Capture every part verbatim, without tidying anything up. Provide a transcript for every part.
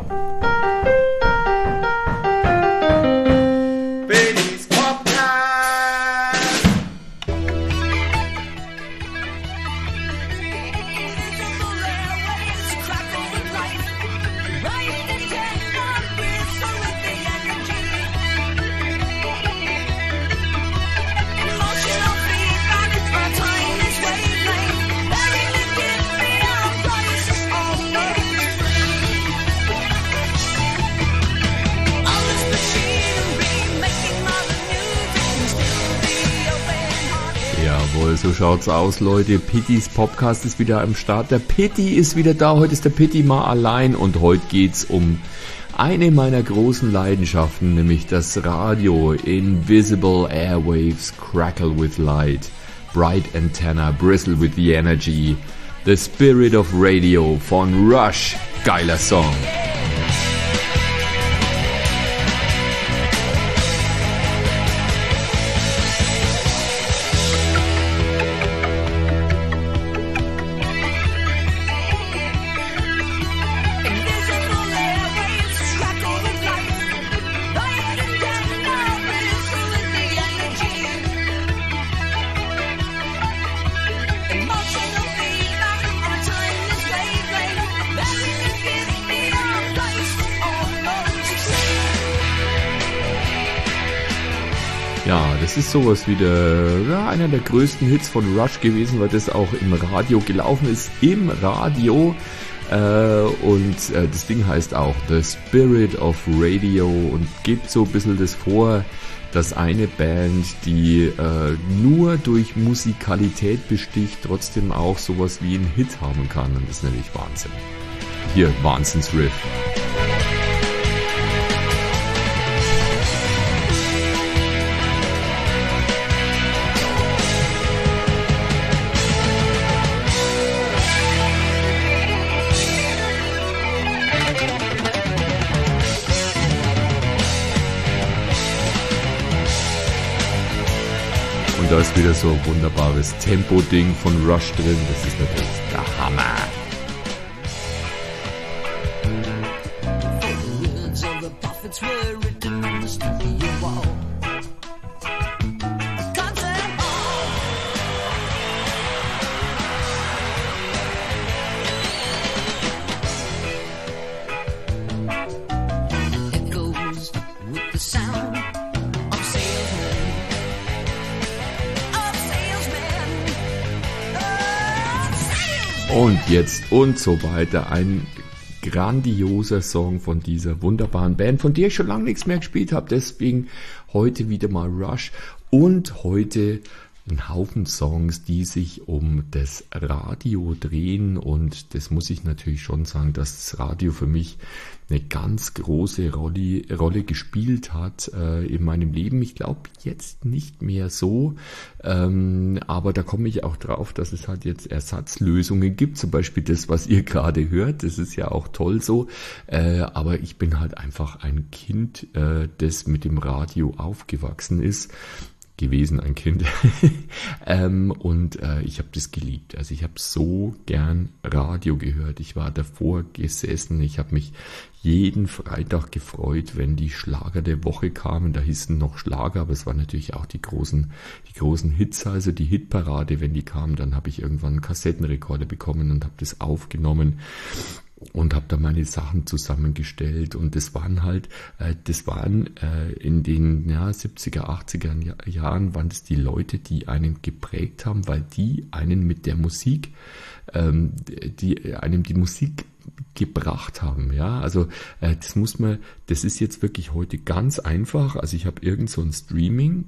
So schaut's aus, Leute. Pittys Podcast ist wieder am Start. Der Pitti ist wieder da. Heute ist der Pitti mal allein und heute geht's um eine meiner großen Leidenschaften, nämlich das Radio. Invisible airwaves crackle with light. Bright antenna bristle with the energy. The Spirit of Radio von Rush. Geiler Song. Ja, das ist sowas wie der, ja, einer der größten Hits von Rush gewesen, weil das auch im Radio gelaufen ist, im Radio. Äh, und äh, das Ding heißt auch The Spirit of Radio und gibt so ein bisschen das vor, dass eine Band, die äh, nur durch Musikalität besticht, trotzdem auch sowas wie einen Hit haben kann. Und das ist natürlich Wahnsinn. Hier, Wahnsinns-Riff. Und da ist wieder so ein wunderbares Tempo-Ding von Rush drin. Das ist natürlich der Hammer. Und jetzt und so weiter. Ein grandioser Song von dieser wunderbaren Band, von der ich schon lange nichts mehr gespielt habe. Deswegen heute wieder mal Rush und heute ein Haufen Songs, die sich um das Radio drehen. Und das muss ich natürlich schon sagen, dass das Radio für mich eine ganz große Rolle, Rolle gespielt hat äh, in meinem Leben. Ich glaube jetzt nicht mehr so, ähm, aber da komme ich auch drauf, dass es halt jetzt Ersatzlösungen gibt, zum Beispiel das, was ihr gerade hört. Das ist ja auch toll so, äh, aber ich bin halt einfach ein Kind, äh, das mit dem Radio aufgewachsen ist. gewesen, ein Kind. ähm, und äh, ich habe das geliebt. Also ich habe so gern Radio gehört. Ich war davor gesessen. Ich habe mich jeden Freitag gefreut, wenn die Schlager der Woche kamen. Da hießen noch Schlager, aber es waren natürlich auch die großen, die großen Hits, also die Hitparade. Wenn die kamen, dann habe ich irgendwann einen Kassettenrekorder bekommen und habe das aufgenommen. Und habe da meine Sachen zusammengestellt und das waren halt, äh, das waren äh, in den ja, siebziger, achtziger Jahren waren das die Leute, die einen geprägt haben, weil die einen mit der Musik, ähm, die einem die Musik gebracht haben, ja, also äh, das muss man, das ist jetzt wirklich heute ganz einfach, also ich habe irgend so ein Streaming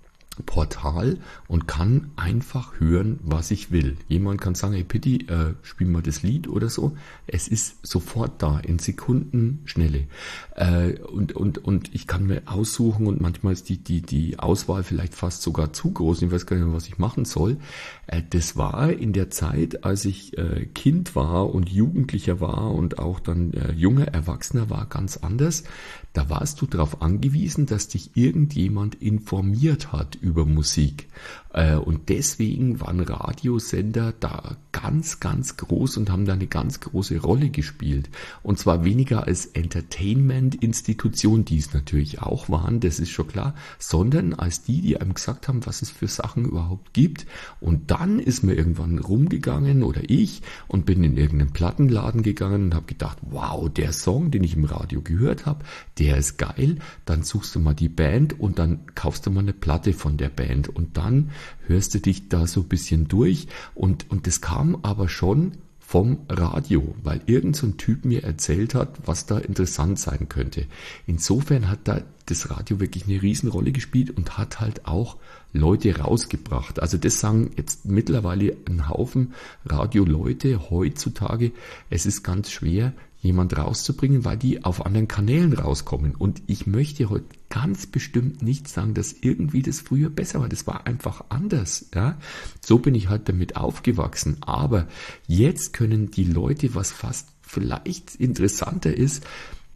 Portal und kann einfach hören, was ich will. Jemand kann sagen, hey Pitti, äh, spiel mal das Lied oder so. Es ist sofort da, in Sekundenschnelle. Äh, und, und, und ich kann mir aussuchen und manchmal ist die, die, die Auswahl vielleicht fast sogar zu groß. Ich weiß gar nicht mehr, was ich machen soll. Äh, das war in der Zeit, als ich äh, Kind war und Jugendlicher war und auch dann äh, junger Erwachsener war, ganz anders. Da warst du darauf angewiesen, dass dich irgendjemand informiert hat über Musik. Und deswegen waren Radiosender da ganz, ganz groß und haben da eine ganz große Rolle gespielt. Und zwar weniger als Entertainment-Institution, die es natürlich auch waren, das ist schon klar, sondern als die, die einem gesagt haben, was es für Sachen überhaupt gibt. Und dann ist mir irgendwann rumgegangen, oder ich, und bin in irgendeinen Plattenladen gegangen und habe gedacht, wow, der Song, den ich im Radio gehört habe, der ist geil. Dann suchst du mal die Band und dann kaufst du mal eine Platte von der Band und dann hörst du dich da so ein bisschen durch und, und das kam aber schon vom Radio, weil irgend so ein Typ mir erzählt hat, was da interessant sein könnte. Insofern hat da das Radio wirklich eine Riesenrolle gespielt und hat halt auch Leute rausgebracht. Also das sagen jetzt mittlerweile ein Haufen Radioleute heutzutage. Es ist ganz schwer, jemand rauszubringen, weil die auf anderen Kanälen rauskommen. Und ich möchte heute ganz bestimmt nicht sagen, dass irgendwie das früher besser war. Das war einfach anders. Ja? So bin ich halt damit aufgewachsen. Aber jetzt können die Leute, was fast vielleicht interessanter ist,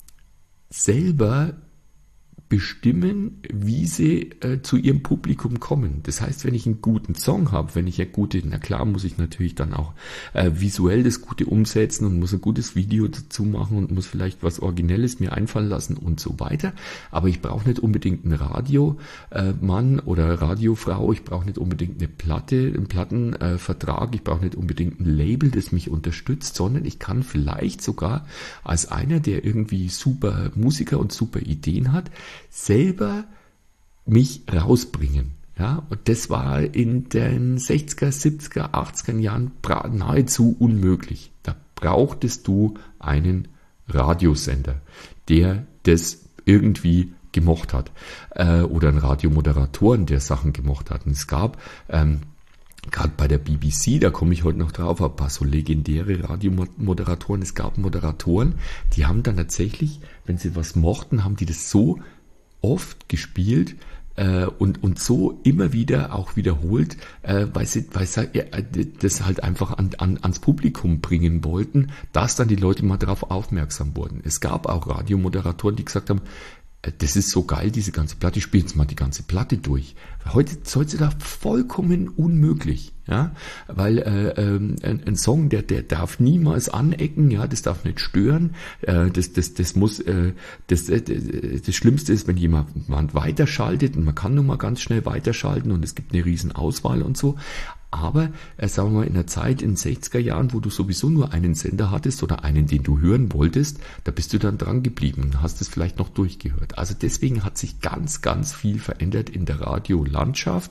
selber bestimmen, wie sie äh, zu ihrem Publikum kommen. Das heißt, wenn ich einen guten Song habe, wenn ich eine gute, na klar, muss ich natürlich dann auch äh, visuell das Gute umsetzen und muss ein gutes Video dazu machen und muss vielleicht was Originelles mir einfallen lassen und so weiter. Aber ich brauche nicht unbedingt einen Radiomann äh, oder Radiofrau, ich brauche nicht unbedingt eine Platte, einen Plattenvertrag, äh, ich brauche nicht unbedingt ein Label, das mich unterstützt, sondern ich kann vielleicht sogar als einer, der irgendwie super Musiker und super Ideen hat, selber mich rausbringen. Ja, und das war in den sechziger, siebziger, achtziger Jahren nahezu unmöglich. Da brauchtest du einen Radiosender, der das irgendwie gemocht hat. Äh, oder einen Radiomoderatoren, der Sachen gemocht hat. Und es gab ähm, gerade bei der B B C, da komme ich heute noch drauf, ein paar so legendäre Radiomoderatoren. Es gab Moderatoren, die haben dann tatsächlich, wenn sie was mochten, haben die das so oft gespielt äh, und, und so immer wieder auch wiederholt, äh, weil sie, weil sie äh, das halt einfach an, an, ans Publikum bringen wollten, dass dann die Leute mal darauf aufmerksam wurden. Es gab auch Radiomoderatoren, die gesagt haben, das ist so geil, diese ganze Platte, spielen jetzt mal die ganze Platte durch. Heute sollte da vollkommen unmöglich, ja, weil äh, äh, ein, ein Song, der der darf niemals anecken, ja, das darf nicht stören, äh, das das das muss, äh, das äh, das Schlimmste ist, wenn jemand weiterschaltet und man kann nun mal ganz schnell weiterschalten und es gibt eine riesen Auswahl und so. Aber, äh, sagen wir mal, in der Zeit in den sechziger Jahren, wo du sowieso nur einen Sender hattest oder einen, den du hören wolltest, da bist du dann dran geblieben und hast es vielleicht noch durchgehört. Also deswegen hat sich ganz, ganz viel verändert in der Radiolandschaft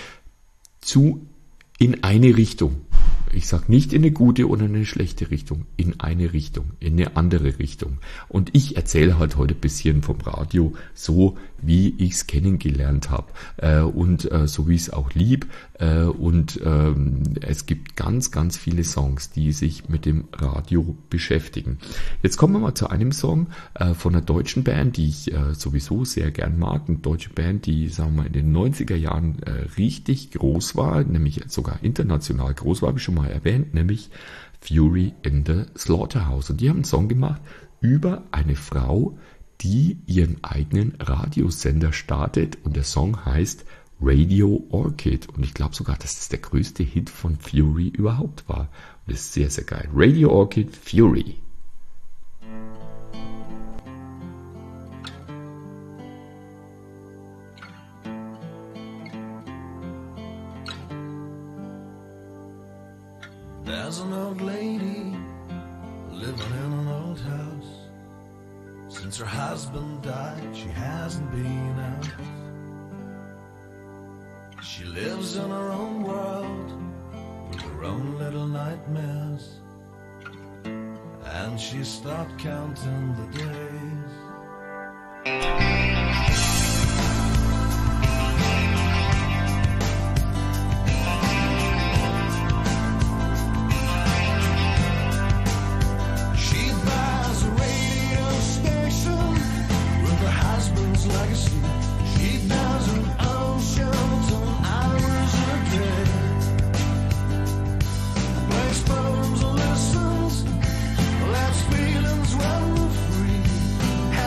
zu in eine Richtung. Ich sage nicht in eine gute oder eine schlechte Richtung, in eine Richtung, in eine andere Richtung. Und ich erzähle halt heute ein bisschen vom Radio, so wie ich es kennengelernt habe äh, und äh, so wie ich es auch lieb. Äh, und ähm, es gibt ganz, ganz viele Songs, die sich mit dem Radio beschäftigen. Jetzt kommen wir mal zu einem Song äh, von einer deutschen Band, die ich äh, sowieso sehr gern mag. Eine deutsche Band, die, sagen wir mal, in den neunziger Jahren äh, richtig groß war, nämlich sogar international groß war, habe ich schon mal erwähnt, nämlich Fury in the Slaughterhouse. Und die haben einen Song gemacht über eine Frau, die ihren eigenen Radiosender startet und der Song heißt Radio Orchid. Und ich glaube sogar, dass das der größte Hit von Fury überhaupt war. Und das ist sehr, sehr geil. Radio Orchid, Fury. There's an old lady living in an old house. Since her husband died, she hasn't been out. She lives in her own world with her own little nightmares. And she stopped counting the days. Feelings run free.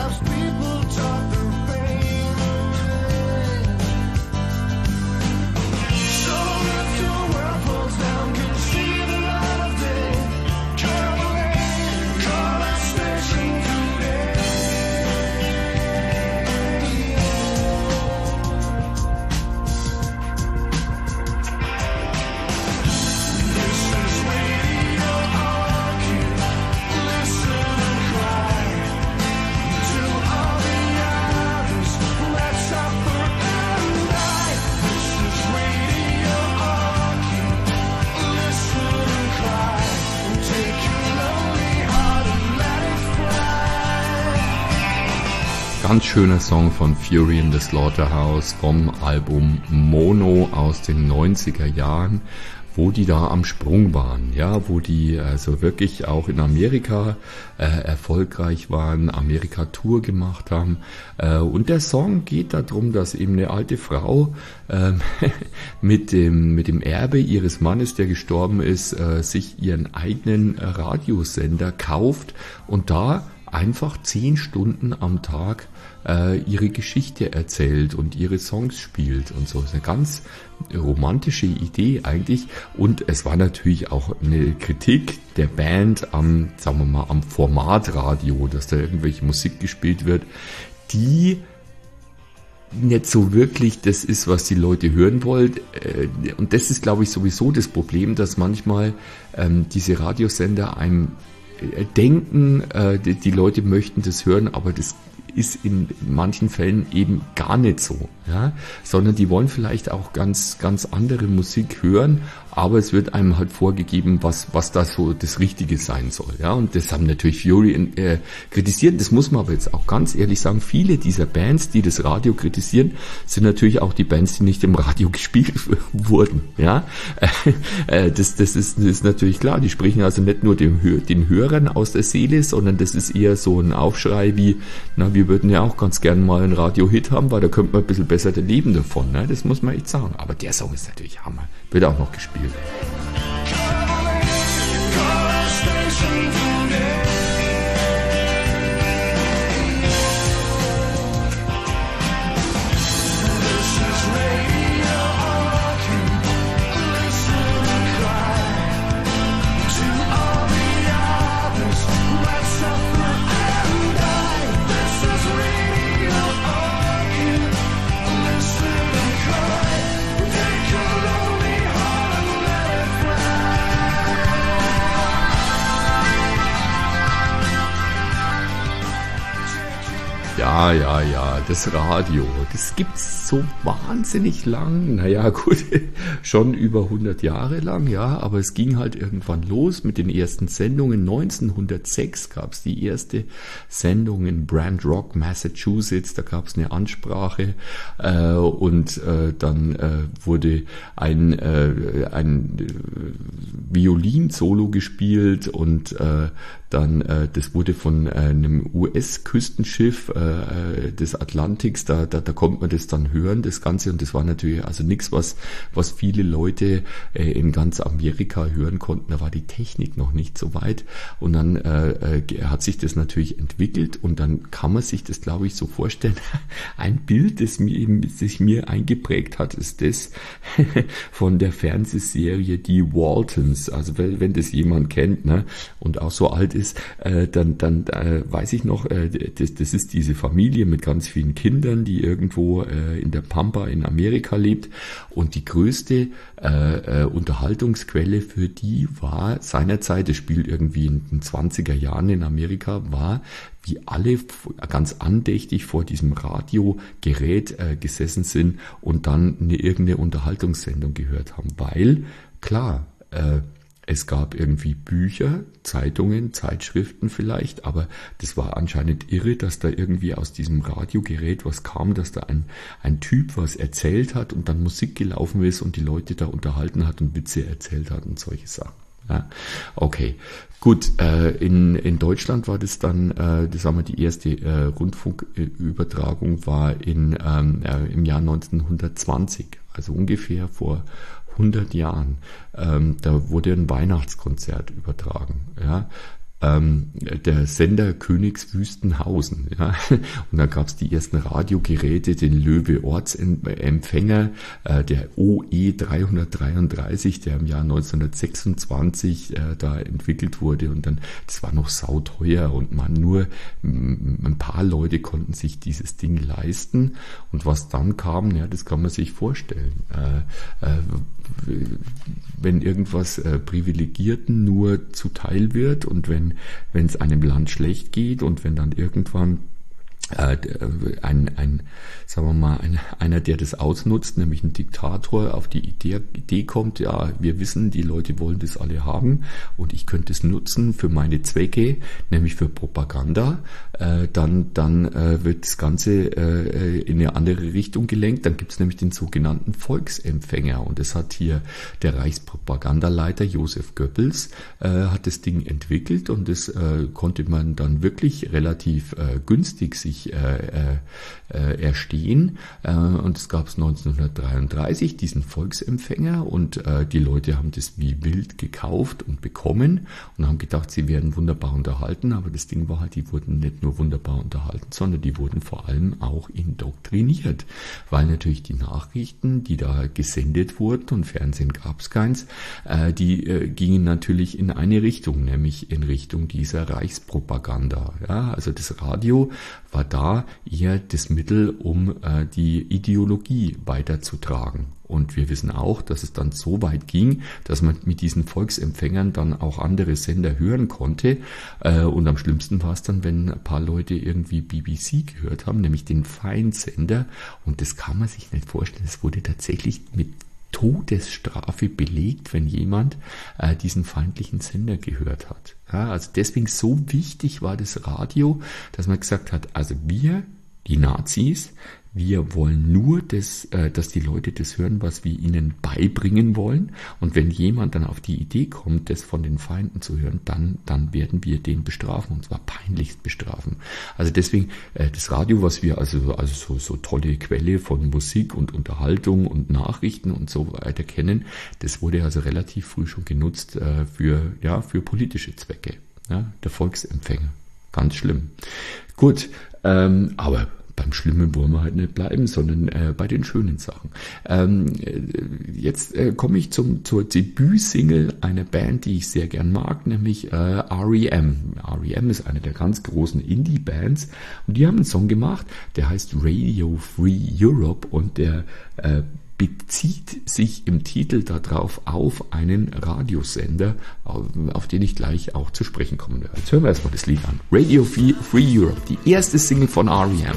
Ganz schöner Song von Fury in the Slaughterhouse vom Album Mono aus den neunziger Jahren, wo die da am Sprung waren, ja, wo die also wirklich auch in Amerika äh, erfolgreich waren, Amerika-Tour gemacht haben. Äh, und der Song geht darum, dass eben eine alte Frau äh, mit dem mit dem Erbe ihres Mannes, der gestorben ist, äh, sich ihren eigenen Radiosender kauft und da einfach zehn Stunden am Tag äh, ihre Geschichte erzählt und ihre Songs spielt und so. Das ist eine ganz romantische Idee eigentlich, und es war natürlich auch eine Kritik der Band am, sagen wir mal, am Formatradio, dass da irgendwelche Musik gespielt wird, die nicht so wirklich das ist, was die Leute hören wollen. Und das ist, glaube ich, sowieso das Problem, dass manchmal ähm, diese Radiosender einem denken, äh, die, die Leute möchten das hören, aber das ist in manchen Fällen eben gar nicht so, ja, sondern die wollen vielleicht auch ganz, ganz andere Musik hören, aber es wird einem halt vorgegeben, was, was da so das Richtige sein soll, ja, und das haben natürlich Fury äh, kritisiert. Das muss man aber jetzt auch ganz ehrlich sagen, viele dieser Bands, die das Radio kritisieren, sind natürlich auch die Bands, die nicht im Radio gespielt wurden, ja, äh, das, das ist, das ist natürlich klar, die sprechen also nicht nur dem, den Hörern aus der Seele, sondern das ist eher so ein Aufschrei wie, na, wir würden ja auch ganz gerne mal einen Radio-Hit haben, weil da könnte man ein bisschen besser leben davon, ne? Das muss man echt sagen. Aber der Song ist natürlich Hammer. Wird auch noch gespielt. Ja, ja, ja, das Radio, das gibt's so wahnsinnig lang, naja gut, schon über hundert Jahre lang, ja, aber es ging halt irgendwann los mit den ersten Sendungen. neunzehnhundertsechs gab's die erste Sendung in Brant Rock, Massachusetts, da gab's eine Ansprache äh, und äh, dann äh, wurde ein, äh, ein Violin-Solo gespielt und äh, dann, äh, das wurde von äh, einem U S-Küstenschiff äh, des Atlantiks, da, da, da konnte man das dann hören, das Ganze, und das war natürlich also nichts, was, was viele Leute äh, in ganz Amerika hören konnten, da war die Technik noch nicht so weit, und dann äh, äh, hat sich das natürlich entwickelt, und dann kann man sich das, glaube ich, so vorstellen, ein Bild, das mir eben, sich mir eingeprägt hat, ist das von der Fernsehserie Die Waltons, also wenn, wenn das jemand kennt, ne, und auch so alt ist, äh, dann, dann äh, weiß ich noch, äh, das, das ist diese Familie mit ganz vielen Kindern, die irgendwo äh, in der Pampa in Amerika lebt, und die größte äh, äh, Unterhaltungsquelle für die war seinerzeit, das spielt irgendwie in den zwanziger Jahren in Amerika, war, wie alle ganz andächtig vor diesem Radiogerät äh, gesessen sind und dann eine irgendeine Unterhaltungssendung gehört haben, weil, klar, äh, es gab irgendwie Bücher, Zeitungen, Zeitschriften vielleicht, aber das war anscheinend irre, dass da irgendwie aus diesem Radiogerät was kam, dass da ein, ein Typ was erzählt hat und dann Musik gelaufen ist und die Leute da unterhalten hat und Witze erzählt hat und solche Sachen. Ja, okay, gut. Äh, in in Deutschland war das dann, äh, das sagen wir, die erste äh, Rundfunkübertragung war in ähm, äh, im Jahr neunzehnhundertzwanzig, also ungefähr vor hundert Jahren. Ähm, da wurde ein Weihnachtskonzert übertragen. Ja. Ähm, der Sender Königswüstenhausen, ja, und dann gab es die ersten Radiogeräte, den Löwe Ortsempfänger, äh, der O E dreihundertdreiunddreißig, der im Jahr neunzehnhundertsechsundzwanzig äh, da entwickelt wurde, und dann, das war noch sauteuer und man nur m, ein paar Leute konnten sich dieses Ding leisten, und was dann kam, ja, das kann man sich vorstellen. Äh, äh, wenn irgendwas äh, Privilegierten nur zuteil wird und wenn wenn es einem Land schlecht geht und wenn dann irgendwann ein, ein, sagen wir mal, ein, einer, der das ausnutzt, nämlich ein Diktator, auf die Idee, Idee kommt, ja, wir wissen, die Leute wollen das alle haben und ich könnte es nutzen für meine Zwecke, nämlich für Propaganda, äh, dann, dann äh, wird das Ganze äh, in eine andere Richtung gelenkt. Dann gibt es nämlich den sogenannten Volksempfänger und das hat hier der Reichspropagandaleiter Josef Goebbels äh, hat das Ding entwickelt und das äh, konnte man dann wirklich relativ äh, günstig sich Äh, äh, erstehen äh, und es gab es neunzehnhundertdreiunddreißig, diesen Volksempfänger und äh, die Leute haben das wie wild gekauft und bekommen und haben gedacht, sie werden wunderbar unterhalten, aber das Ding war halt, die wurden nicht nur wunderbar unterhalten, sondern die wurden vor allem auch indoktriniert, weil natürlich die Nachrichten, die da gesendet wurden und Fernsehen gab es keins, äh, die äh, gingen natürlich in eine Richtung, nämlich in Richtung dieser Reichspropaganda. Ja? Also das Radio war da eher das Mittel, um äh, die Ideologie weiterzutragen. Und wir wissen auch, dass es dann so weit ging, dass man mit diesen Volksempfängern dann auch andere Sender hören konnte. Äh, und am schlimmsten war es dann, wenn ein paar Leute irgendwie B B C gehört haben, nämlich den Feindsender. Und das kann man sich nicht vorstellen. Es wurde tatsächlich mit Todesstrafe belegt, wenn jemand äh, diesen feindlichen Sender gehört hat. Ja, also deswegen so wichtig war das Radio, dass man gesagt hat, also wir, die Nazis, wir wollen nur, das, äh, dass die Leute das hören, was wir ihnen beibringen wollen. Und wenn jemand dann auf die Idee kommt, das von den Feinden zu hören, dann, dann werden wir den bestrafen, und zwar peinlichst bestrafen. Also deswegen äh, das Radio, was wir also, also so, so tolle Quelle von Musik und Unterhaltung und Nachrichten und so weiter kennen, das wurde also relativ früh schon genutzt äh, für, ja, für politische Zwecke. Ja, der Volksempfänger. Ganz schlimm. Gut, ähm, aber beim Schlimmen wollen wir halt nicht bleiben, sondern äh, bei den schönen Sachen. Ähm, jetzt äh, komme ich zum, zur Debütsingle einer Band, die ich sehr gern mag, nämlich äh, R E M. R E M ist eine der ganz großen Indie-Bands und die haben einen Song gemacht, der heißt Radio Free Europe und der äh, bezieht sich im Titel darauf auf einen Radiosender, auf, auf den ich gleich auch zu sprechen kommen werde. Jetzt hören wir erstmal das Lied an. Radio Free, Free Europe, die erste Single von R E M.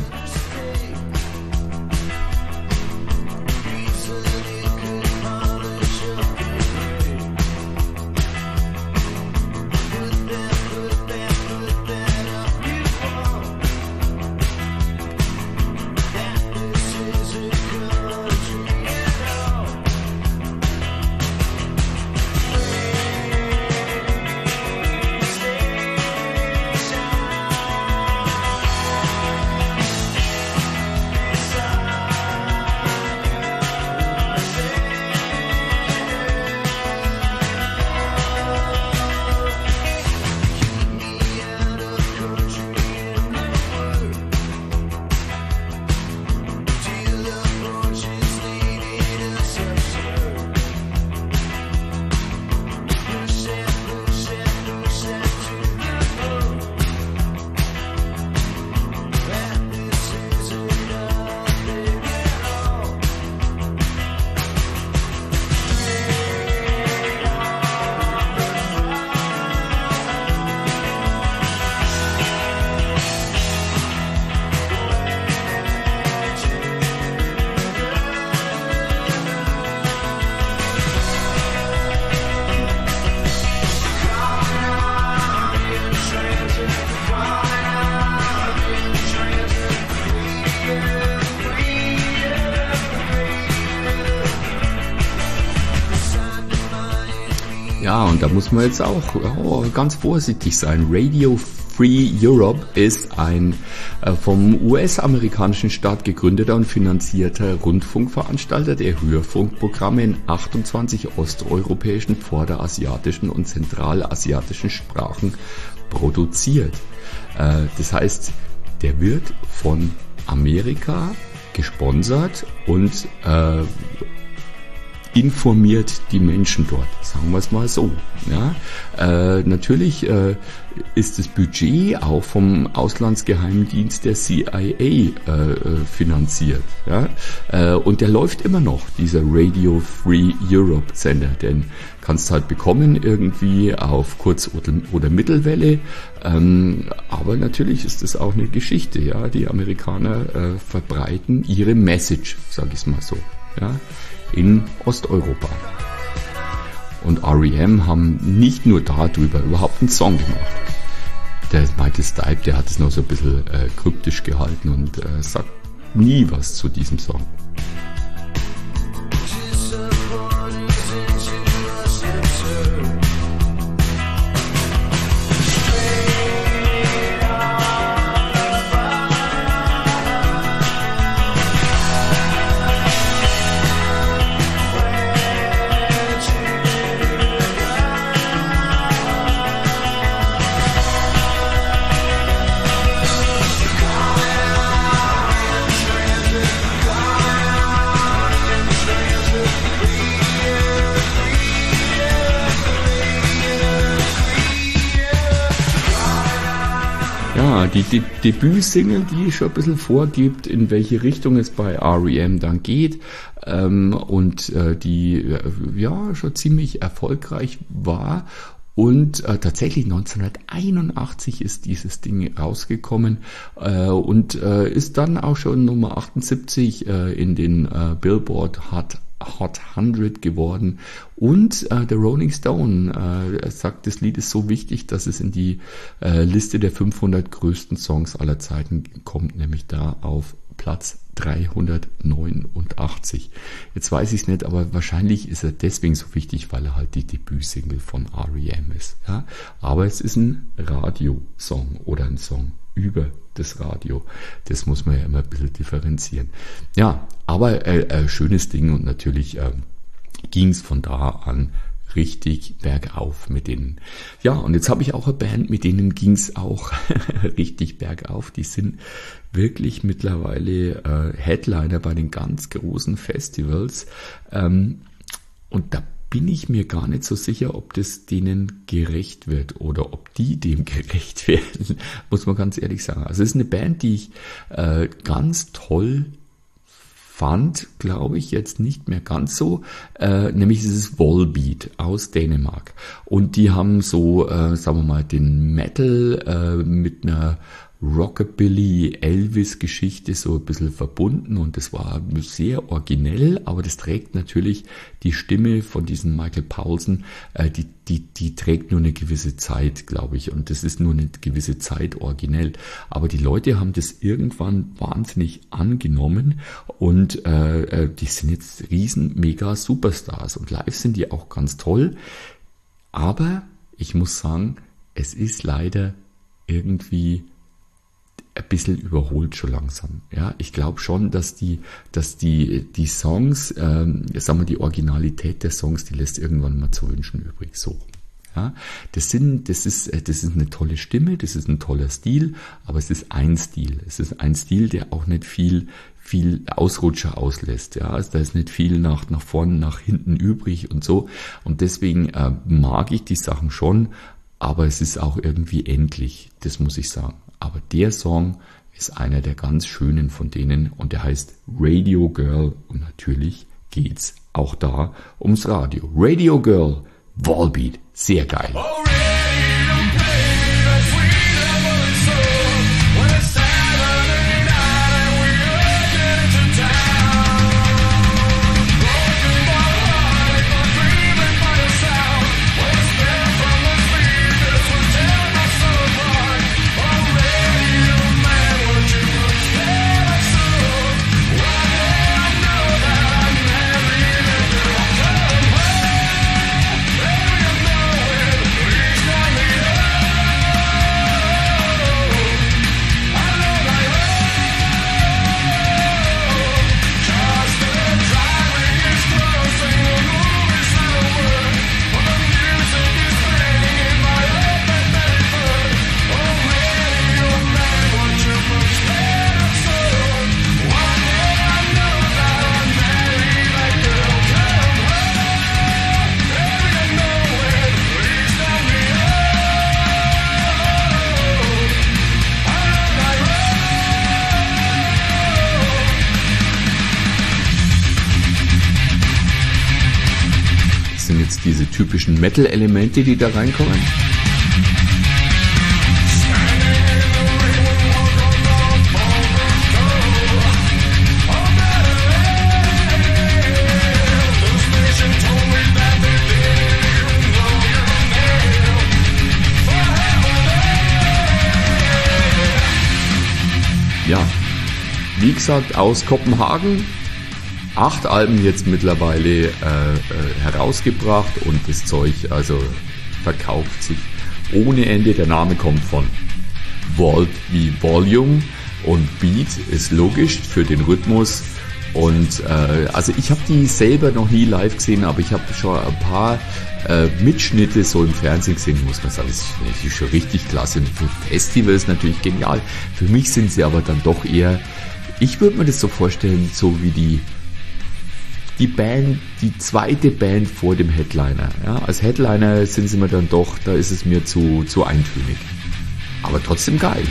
Ja, und da muss man jetzt auch oh, ganz vorsichtig sein. Radio Free Europe ist ein äh, vom U S-amerikanischen Staat gegründeter und finanzierter Rundfunkveranstalter, der Hörfunkprogramme in achtundzwanzig osteuropäischen, vorderasiatischen und zentralasiatischen Sprachen produziert. Äh, das heißt, der wird von Amerika gesponsert und äh, informiert die Menschen dort, sagen wir es mal so. Ja, äh, natürlich äh, ist das Budget auch vom Auslandsgeheimdienst der C I A äh, finanziert. Ja, äh, und der läuft immer noch, dieser Radio Free Europe Sender, den kannst du halt bekommen irgendwie auf Kurz- oder, oder Mittelwelle. Ähm, aber natürlich ist das auch eine Geschichte. Ja, die Amerikaner äh, verbreiten ihre Message, sage ich es mal so, ja, in Osteuropa. Und R E M haben nicht nur darüber überhaupt einen Song gemacht. Der Michael Stipe, der hat es noch so ein bisschen äh, kryptisch gehalten und äh, sagt nie was zu diesem Song. Ja, die De- Debütsingle, die schon ein bisschen vorgibt, in welche Richtung es bei R E M dann geht, ähm, und äh, die äh, ja schon ziemlich erfolgreich war. Und äh, tatsächlich neunzehnhunderteinundachtzig ist dieses Ding rausgekommen äh, und äh, ist dann auch schon Nummer achtundsiebzig äh, in den äh, Billboard Hot Hot hundert geworden. Und äh, der Rolling Stone äh, sagt, das Lied ist so wichtig, dass es in die äh, Liste der fünfhundert größten Songs aller Zeiten kommt, nämlich da auf Platz dreihundertneunundachtzig. Jetzt weiß ich es nicht, aber wahrscheinlich ist er deswegen so wichtig, weil er halt die Debütsingle von R E M ist. Ja? Aber es ist ein Radiosong oder ein Song über das Radio. Das muss man ja immer ein bisschen differenzieren. Ja, aber äh, äh, schönes Ding und natürlich äh, ging es von da an richtig bergauf mit denen. Ja, und jetzt habe ich auch eine Band, mit denen ging es auch richtig bergauf. Die sind wirklich mittlerweile äh, Headliner bei den ganz großen Festivals. Ähm, und da bin ich mir gar nicht so sicher, ob das denen gerecht wird oder ob die dem gerecht werden, muss man ganz ehrlich sagen. Also es ist eine Band, die ich äh, ganz toll fand, glaube ich, jetzt nicht mehr ganz so, äh, nämlich dieses Volbeat aus Dänemark. Und die haben so, äh, sagen wir mal, den Metal äh, mit einer Rockabilly-Elvis-Geschichte so ein bisschen verbunden und das war sehr originell, aber das trägt natürlich die Stimme von diesem Michael Poulsen, äh, die, die, die trägt nur eine gewisse Zeit, glaube ich, und das ist nur eine gewisse Zeit originell, aber die Leute haben das irgendwann wahnsinnig angenommen und äh, die sind jetzt riesen mega Superstars und live sind die auch ganz toll, aber ich muss sagen, es ist leider irgendwie ein bisschen überholt schon langsam. Ja, ich glaube schon, dass die, dass die, die Songs, ähm, sagen wir, die Originalität der Songs, die lässt irgendwann mal zu wünschen übrig. So. Ja, das sind, das ist, das ist eine tolle Stimme, das ist ein toller Stil, aber es ist ein Stil. Es ist ein Stil, der auch nicht viel, viel Ausrutscher auslässt. Ja, also da ist nicht viel nach, nach vorne, nach hinten übrig und so. Und deswegen äh, mag ich die Sachen schon, aber es ist auch irgendwie endlich. Das muss ich sagen. Aber der Song ist einer der ganz schönen von denen und der heißt Radio Girl und natürlich geht's auch da ums Radio. Radio Girl, Volbeat, sehr geil. We'll be right back. typischen Metal-Elemente, die da reinkommen. Ja, wie gesagt, aus Kopenhagen, acht Alben jetzt mittlerweile äh, äh, herausgebracht und das Zeug also verkauft sich ohne Ende. Der Name kommt von Vault wie Volume und Beat ist logisch für den Rhythmus. Und äh, also ich habe die selber noch nie live gesehen, aber ich habe schon ein paar äh, Mitschnitte so im Fernsehen gesehen, muss man sagen, das ist, das ist schon richtig klasse. Und für Festivals natürlich genial. Für mich sind sie aber dann doch eher, ich würde mir das so vorstellen, so wie die die Band, die zweite Band vor dem Headliner. Ja, als Headliner sind sie mir dann doch, da ist es mir zu, zu eintönig. Aber trotzdem geil.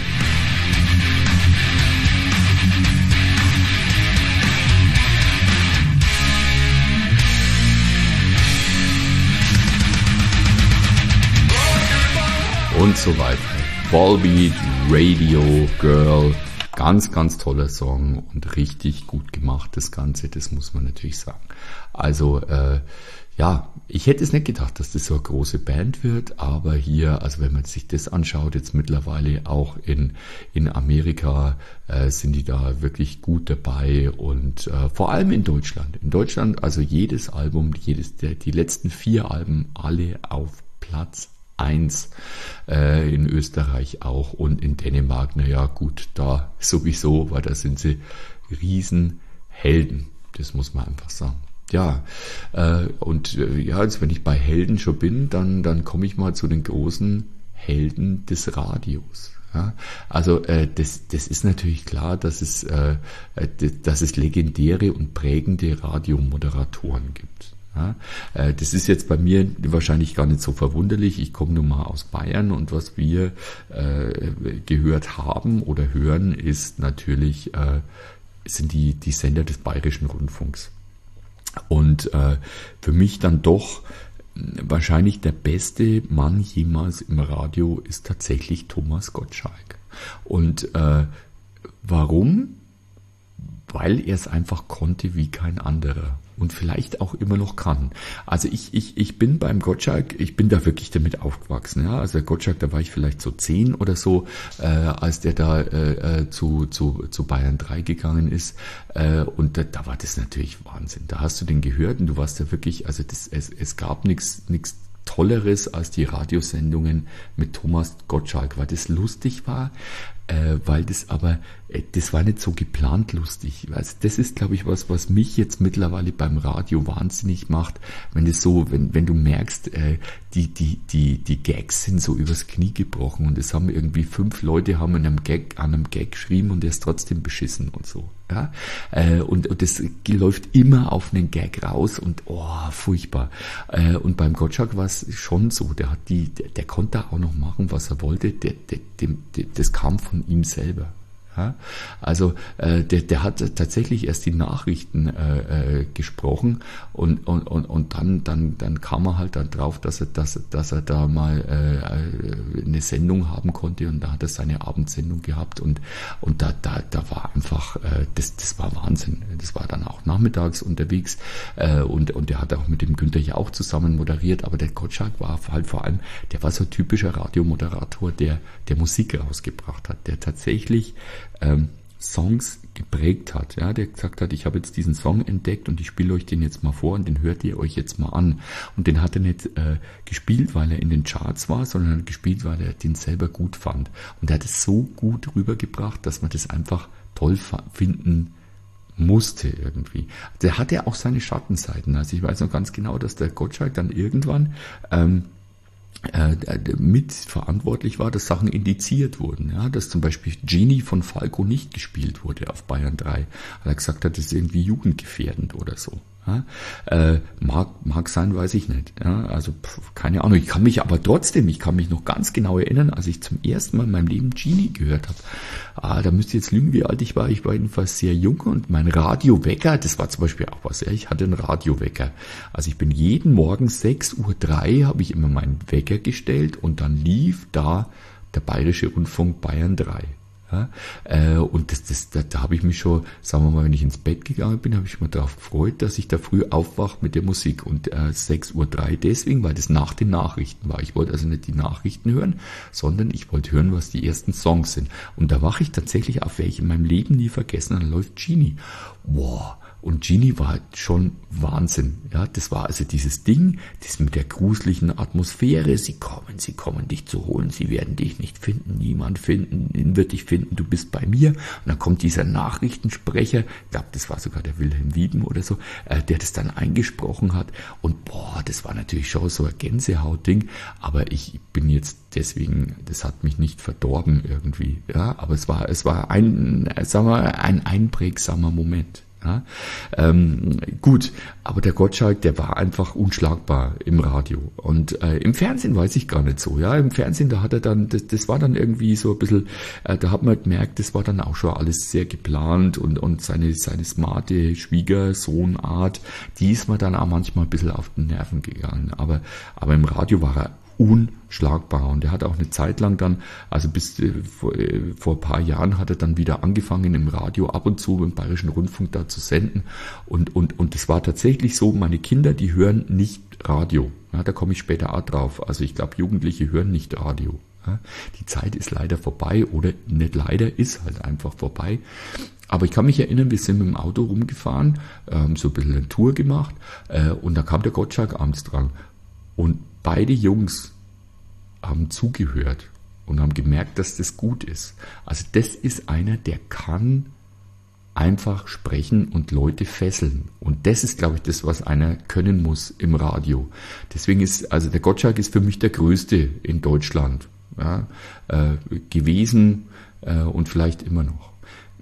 Und so weiter. Volbeat, Radio Girl, ganz, ganz toller Song und richtig gut gemacht, das Ganze, das muss man natürlich sagen. Also, äh, ja, ich hätte es nicht gedacht, dass das so eine große Band wird, aber hier, also wenn man sich das anschaut, jetzt mittlerweile auch in, in Amerika, äh, sind die da wirklich gut dabei und äh, vor allem in Deutschland. In Deutschland, also jedes Album, jedes, der, die letzten vier Alben, alle auf Platz eins, äh, in Österreich auch und in Dänemark, naja gut, da sowieso, weil da sind sie Riesenhelden, das muss man einfach sagen. Ja, äh, und äh, ja, also wenn ich bei Helden schon bin, dann, dann komme ich mal zu den großen Helden des Radios. Ja, also äh, das, das ist natürlich klar, dass es, äh, dass es legendäre und prägende Radiomoderatoren gibt. Ja, äh, das ist jetzt bei mir wahrscheinlich gar nicht so verwunderlich. Ich komme nun mal aus Bayern und was wir äh, gehört haben oder hören, ist natürlich äh, sind die die Sender des Bayerischen Rundfunks. Und äh, für mich dann doch wahrscheinlich der beste Mann jemals im Radio ist tatsächlich Thomas Gottschalk. Und äh, warum? Weil er es einfach konnte wie kein anderer. Und vielleicht auch immer noch kann. Also ich, ich, ich bin beim Gottschalk, ich bin da wirklich damit aufgewachsen. Ja? Also der Gottschalk, da war ich vielleicht so zehn oder so, äh, als der da äh, zu, zu, zu Bayern drei gegangen ist. Äh, und da, da war das natürlich Wahnsinn. Da hast du den gehört und du warst ja wirklich, also das, es, es gab nichts nichts Tolleres als die Radiosendungen mit Thomas Gottschalk, weil das lustig war, äh, weil das aber, äh, das war nicht so geplant lustig. Also das ist, glaube ich, was, was mich jetzt mittlerweile beim Radio wahnsinnig macht, wenn das so, wenn, wenn du merkst, äh, die, die, die, die Gags sind so übers Knie gebrochen und es haben irgendwie fünf Leute haben an einem Gag, an einem Gag geschrieben und der ist trotzdem beschissen und so. Ja, äh, und, und das läuft immer auf einen Gag raus und oh, furchtbar. Äh, und beim Gottschalk war es schon so, der hat die, der, der konnte auch noch machen, was er wollte, der, der, dem, der, das kam von ihm selber. Ja, also äh, der, der hat tatsächlich erst die Nachrichten äh, äh, gesprochen und, und, und, und dann, dann, dann kam er halt dann drauf, dass er, dass, dass er da mal äh, eine Sendung haben konnte und da hat er seine Abendsendung gehabt und, und da, da, da war einfach, äh, das, das war Wahnsinn. Das war dann auch nachmittags unterwegs äh, und, und der hat auch mit dem Günther ja auch zusammen moderiert, aber der Gottschalk war halt vor allem, der war so ein typischer Radiomoderator, der, der Musik rausgebracht hat, der tatsächlich Ähm, Songs geprägt hat, ja, der gesagt hat, ich habe jetzt diesen Song entdeckt und ich spiele euch den jetzt mal vor und den hört ihr euch jetzt mal an. Und den hat er nicht äh, gespielt, weil er in den Charts war, sondern gespielt, weil er den selber gut fand. Und er hat es so gut rübergebracht, dass man das einfach toll finden musste irgendwie. Der hatte auch seine Schattenseiten. Also ich weiß noch ganz genau, dass der Gottschalk dann irgendwann ähm, mitverantwortlich war, dass Sachen indiziert wurden, ja, dass zum Beispiel Genie von Falco nicht gespielt wurde auf Bayern drei, weil er gesagt hat, das ist irgendwie jugendgefährdend oder so. Ja, äh, mag, mag sein, weiß ich nicht. Ja, also pf, keine Ahnung. Ich kann mich aber trotzdem, ich kann mich noch ganz genau erinnern, als ich zum ersten Mal in meinem Leben Genie gehört habe. Ah, da müsst ihr jetzt lügen, wie alt ich war. Ich war jedenfalls sehr jung und mein Radiowecker, das war zum Beispiel auch was. Ja, ich hatte einen Radiowecker. Also ich bin jeden Morgen sechs Uhr drei habe ich immer meinen Wecker gestellt und dann lief da der Bayerische Rundfunk Bayern drei. Ja, äh, und das, das, da, da habe ich mich schon, sagen wir mal, wenn ich ins Bett gegangen bin, habe ich mich darauf gefreut, dass ich da früh aufwache mit der Musik. Und äh, sechs Uhr drei deswegen, weil das nach den Nachrichten war. Ich wollte also nicht die Nachrichten hören, sondern ich wollte hören, was die ersten Songs sind. Und da wache ich tatsächlich auf, welche in meinem Leben nie vergessen. Und dann läuft Genie. Wow. Und Genie war halt schon Wahnsinn. Ja, das war also dieses Ding, das mit der gruseligen Atmosphäre. Sie kommen, sie kommen dich zu holen, sie werden dich nicht finden, niemand finden, wird dich finden, du bist bei mir. Und dann kommt dieser Nachrichtensprecher, ich glaube, das war sogar der Wilhelm Wieben oder so, äh, der das dann eingesprochen hat. Und boah, das war natürlich schon so ein Gänsehautding. Aber ich bin jetzt deswegen, das hat mich nicht verdorben irgendwie. Ja, aber es war, es war ein, sagen wir, ein einprägsamer Moment. Ja, ähm, gut, aber der Gottschalk, der war einfach unschlagbar im Radio und äh, im Fernsehen weiß ich gar nicht so, ja, im Fernsehen, da hat er dann, das, das war dann irgendwie so ein bisschen, äh, da hat man gemerkt, das war dann auch schon alles sehr geplant und und seine seine smarte Schwiegersohnart, die ist mir dann auch manchmal ein bisschen auf den Nerven gegangen, aber aber im Radio war er unschlagbar und er hat auch eine Zeit lang dann, also bis äh, vor, äh, vor ein paar Jahren hat er dann wieder angefangen im Radio ab und zu im Bayerischen Rundfunk da zu senden und und und es war tatsächlich so, meine Kinder, die hören nicht Radio, ja, da komme ich später auch drauf, also ich glaube Jugendliche hören nicht Radio, ja. Die Zeit ist leider vorbei oder nicht leider, ist halt einfach vorbei. Aber ich kann mich erinnern, wir sind mit dem Auto rumgefahren, ähm, so ein bisschen eine Tour gemacht äh, und da kam der Gottschalk abends dran und beide Jungs haben zugehört und haben gemerkt, dass das gut ist. Also das ist einer, der kann einfach sprechen und Leute fesseln. Und das ist, glaube ich, das, was einer können muss im Radio. Deswegen ist, also der Gottschalk ist für mich der Größte in Deutschland, ja, äh, gewesen äh, und vielleicht immer noch.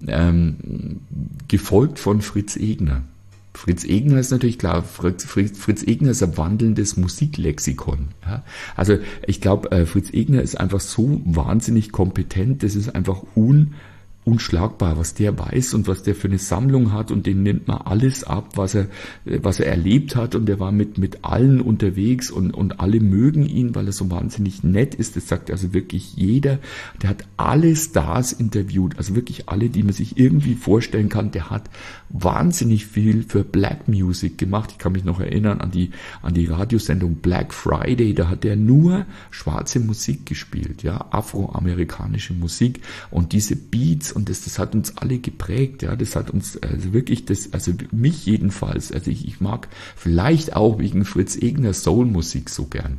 Ähm, gefolgt von Fritz Egner. Fritz Egner ist natürlich klar, Fritz, Fritz, Fritz Egner ist ein wandelndes Musiklexikon. Ja? Also ich glaube, äh, Fritz Egner ist einfach so wahnsinnig kompetent, das ist einfach un, unschlagbar, was der weiß und was der für eine Sammlung hat und dem nimmt man alles ab, was er, was er erlebt hat und der war mit, mit allen unterwegs und, und alle mögen ihn, weil er so wahnsinnig nett ist, das sagt also wirklich jeder, der hat alle Stars interviewt, also wirklich alle, die man sich irgendwie vorstellen kann, der hat wahnsinnig viel für Black Music gemacht, ich kann mich noch erinnern an die, an die Radiosendung Black Friday, da hat er nur schwarze Musik gespielt, ja, afroamerikanische Musik und diese Beats und das, das hat uns alle geprägt, ja, das hat uns also wirklich, das, also mich jedenfalls, also ich, ich mag vielleicht auch wegen Fritz Egner Soulmusik so gern.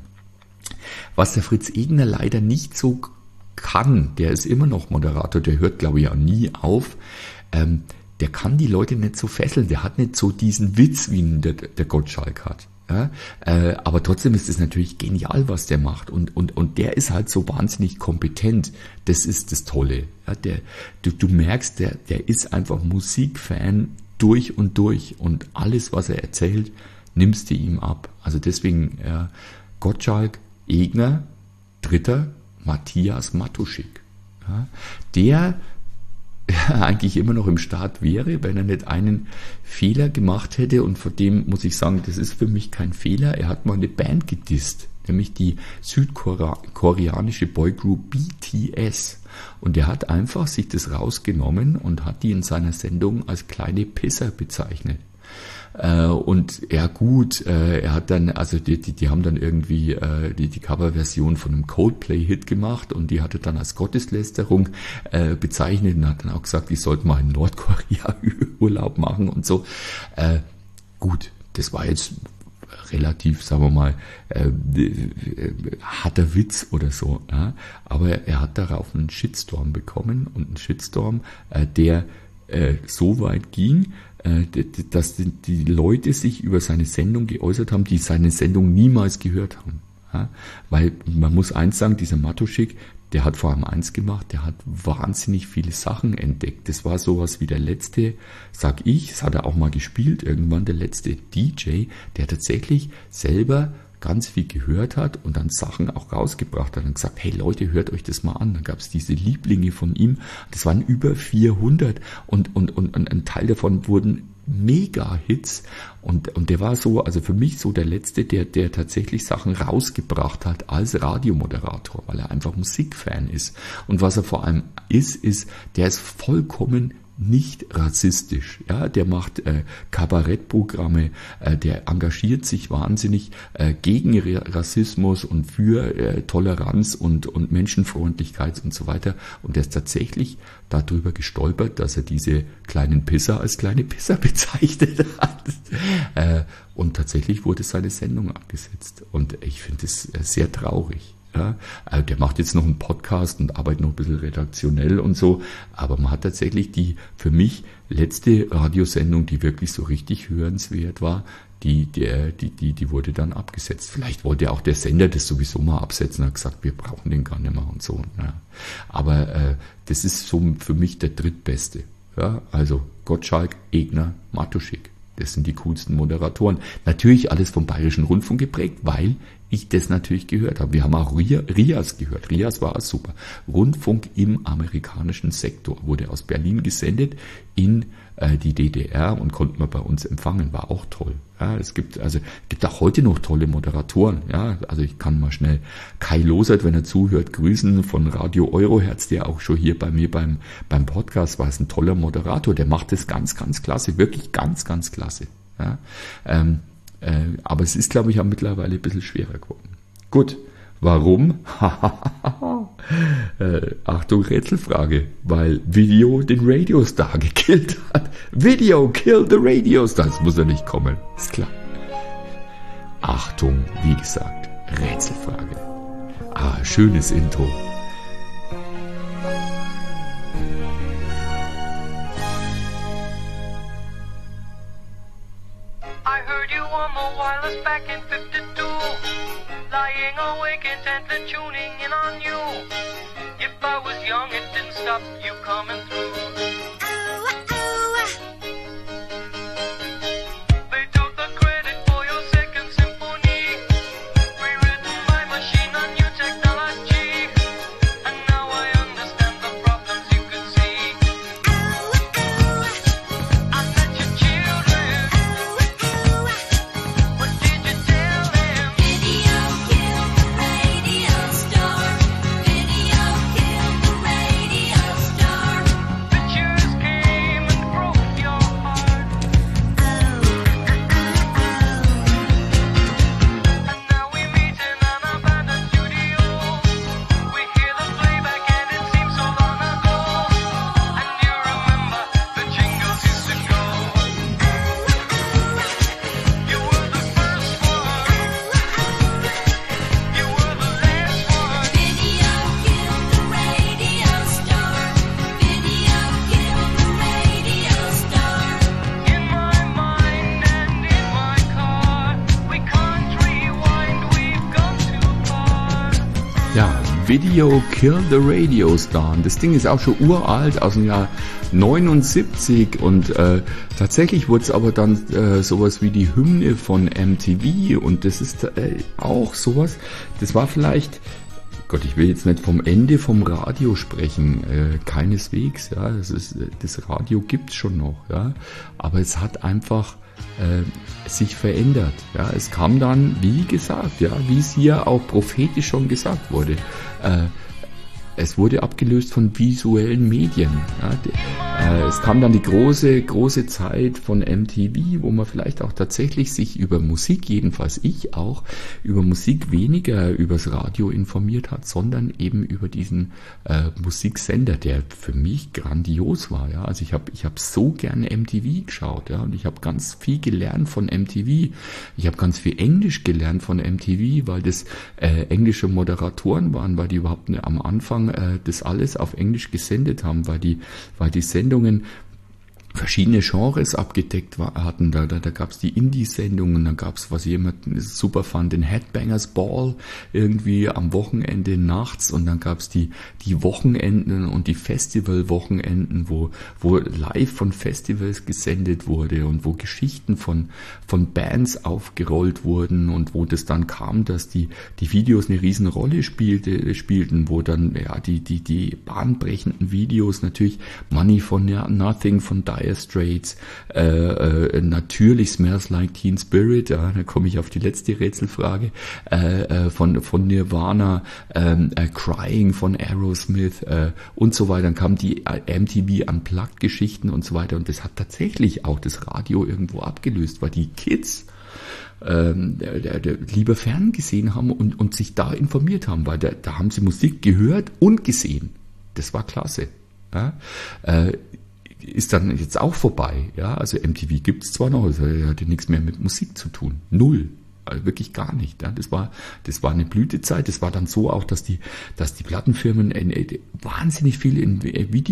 Was der Fritz Egner leider nicht so kann, der ist immer noch Moderator, der hört glaube ich auch nie auf, ähm, der kann die Leute nicht so fesseln, der hat nicht so diesen Witz, wie ihn der, der Gottschalk hat. Ja, äh, aber trotzdem ist es natürlich genial, was der macht und und und der ist halt so wahnsinnig kompetent. Das ist das Tolle. Ja, der, du, du merkst, der der ist einfach Musikfan durch und durch und alles, was er erzählt, nimmst du ihm ab. Also deswegen äh, Gottschalk, Egner, Dritter Matthias Matuschik. Ja, der eigentlich immer noch im Start wäre, wenn er nicht einen Fehler gemacht hätte und vor dem muss ich sagen, das ist für mich kein Fehler, er hat mal eine Band gedisst, nämlich die südkoreanische Boygroup B T S und er hat einfach sich das rausgenommen und hat die in seiner Sendung als kleine Pisser bezeichnet. Äh, und ja gut, äh, er hat dann, also die, die, die haben dann irgendwie äh, die, die Coverversion von einem Coldplay-Hit gemacht und die hat er dann als Gotteslästerung äh, bezeichnet und hat dann auch gesagt, ich sollte mal in Nordkorea Urlaub machen und so. Äh, gut, das war jetzt relativ, sagen wir mal, äh, harter Witz oder so. Ja? Aber er hat darauf einen Shitstorm bekommen und einen Shitstorm, äh, der äh, so weit ging, dass die Leute sich über seine Sendung geäußert haben, die seine Sendung niemals gehört haben. Ja, weil man muss eins sagen, dieser Matuschik, der hat vor allem eins gemacht, der hat wahnsinnig viele Sachen entdeckt. Das war sowas wie der letzte, sag ich, das hat er auch mal gespielt irgendwann, der letzte D J, der tatsächlich selber ganz viel gehört hat und dann Sachen auch rausgebracht hat und gesagt, hey Leute, hört euch das mal an. Dann gab es diese Lieblinge von ihm, das waren über vierhundert und, und, und, und ein Teil davon wurden Mega-Hits und, und der war so, also für mich so der Letzte, der, der tatsächlich Sachen rausgebracht hat als Radiomoderator, weil er einfach Musikfan ist. Und was er vor allem ist, ist, der ist vollkommen nicht rassistisch, ja, der macht äh, Kabarettprogramme, äh, der engagiert sich wahnsinnig äh, gegen Rassismus und für äh, Toleranz und, und Menschenfreundlichkeit und so weiter und der ist tatsächlich darüber gestolpert, dass er diese kleinen Pisser als kleine Pisser bezeichnet hat äh, und tatsächlich wurde seine Sendung abgesetzt und ich finde es sehr traurig. Ja, also der macht jetzt noch einen Podcast und arbeitet noch ein bisschen redaktionell und so, aber man hat tatsächlich die für mich letzte Radiosendung, die wirklich so richtig hörenswert war, die, der, die, die, die wurde dann abgesetzt. Vielleicht wollte auch der Sender das sowieso mal absetzen und hat gesagt, wir brauchen den gar nicht mehr und so. Ja. Aber äh, das ist so für mich der drittbeste. Ja, also Gottschalk, Egner, Matuschik. Das sind die coolsten Moderatoren. Natürlich alles vom Bayerischen Rundfunk geprägt, weil ich das natürlich gehört habe. Wir haben auch Rias gehört. Rias war super. Rundfunk im amerikanischen Sektor wurde aus Berlin gesendet in äh, die D D R und konnte man bei uns empfangen. War auch toll. Ja, es gibt also gibt auch heute noch tolle Moderatoren. Ja, also ich kann mal schnell Kai Losert, wenn er zuhört, grüßen von Radio Euroherz, der auch schon hier bei mir beim beim Podcast war. Ist ein toller Moderator. Der macht das ganz, ganz klasse. Wirklich ganz, ganz klasse. Ja, ähm, Äh, aber es ist, glaube ich, auch mittlerweile ein bisschen schwerer geworden. Gut, warum? äh, Achtung, Rätselfrage. Weil Video den Radiostar gekillt hat. Video killed the Radiostar. Das muss ja nicht kommen. Ist klar. Achtung, wie gesagt, Rätselfrage. Ah, schönes Intro. Back in fifty-two, lying awake intently tuning in on you. If I was young, it didn't stop you coming through. They took the credit for your second symphony, rewritten by machine on new technology. And now I understand the problems you could see. I met your children. Video Kill the Radio Star. Das Ding ist auch schon uralt, aus dem Jahr neunundsiebzig und äh, tatsächlich wurde es aber dann äh, sowas wie die Hymne von M T V und das ist äh, auch sowas, das war vielleicht, Gott, ich will jetzt nicht vom Ende vom Radio sprechen, äh, keineswegs, ja, das ist, das Radio gibt's schon noch, ja, aber es hat einfach Äh, sich verändert. Ja, es kam dann, wie gesagt, ja, wie es hier auch prophetisch schon gesagt wurde, äh, es wurde abgelöst von visuellen Medien. Ja, die, äh, es kam dann die große, große Zeit von M T V, wo man vielleicht auch tatsächlich sich über Musik, jedenfalls ich auch, über Musik weniger übers Radio informiert hat, sondern eben über diesen äh, Musiksender, der für mich grandios war. Ja, also ich habe ich habe so gerne M T V geschaut, ja, und ich habe ganz viel gelernt von M T V. Ich habe ganz viel Englisch gelernt von M T V, weil das äh, englische Moderatoren waren, weil die überhaupt am Anfang das alles auf Englisch gesendet haben, weil die, weil die Sendungen verschiedene Genres abgedeckt war, hatten. Da, da, da gab es die Indie-Sendungen, dann gab es, was jemand super fand, den Headbangers Ball irgendwie am Wochenende nachts, und dann gab es die, die Wochenenden und die Festival-Wochenenden, wo, wo live von Festivals gesendet wurde und wo Geschichten von, von Bands aufgerollt wurden und wo das dann kam, dass die, die Videos eine riesen Rolle spielte, spielten, wo dann ja die, die, die bahnbrechenden Videos natürlich Money for Nothing von Dire Straits, äh, äh, natürlich Smells Like Teen Spirit, ja, da komme ich auf die letzte Rätselfrage, äh, äh, von, von Nirvana, äh, äh, Crying von Aerosmith äh, und so weiter. Dann kamen die M T V Unplugged Geschichten und so weiter, und das hat tatsächlich auch das Radio irgendwo abgelöst, weil die Kids ähm, der, der, der lieber fern gesehen haben und, und sich da informiert haben, weil da, da haben sie Musik gehört und gesehen. Das war klasse. Ja? Äh, ist dann jetzt auch vorbei. Ja, also M T V gibt es zwar noch, also hatte nichts mehr mit Musik zu tun. Null. Also wirklich gar nicht. Ja. Das war, das war eine Blütezeit. Das war dann so auch, dass die, dass die Plattenfirmen äh, wahnsinnig viel in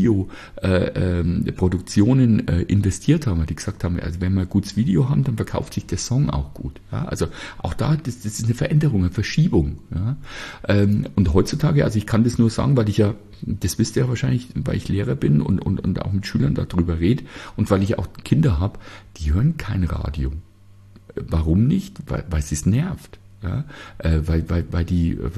Videoproduktionen äh, äh, investiert haben, weil die gesagt haben, also wenn wir ein gutes Video haben, dann verkauft sich der Song auch gut. Ja. Also auch da, das, das ist eine Veränderung, eine Verschiebung. Ja. Ähm, und heutzutage, also ich kann das nur sagen, weil ich ja, das wisst ihr ja wahrscheinlich, weil ich Lehrer bin und, und, und auch mit Schülern darüber rede und weil ich auch Kinder habe, die hören kein Radio. Warum nicht? Weil, weil es nervt. Ja? Äh, weil, weil, weil die äh,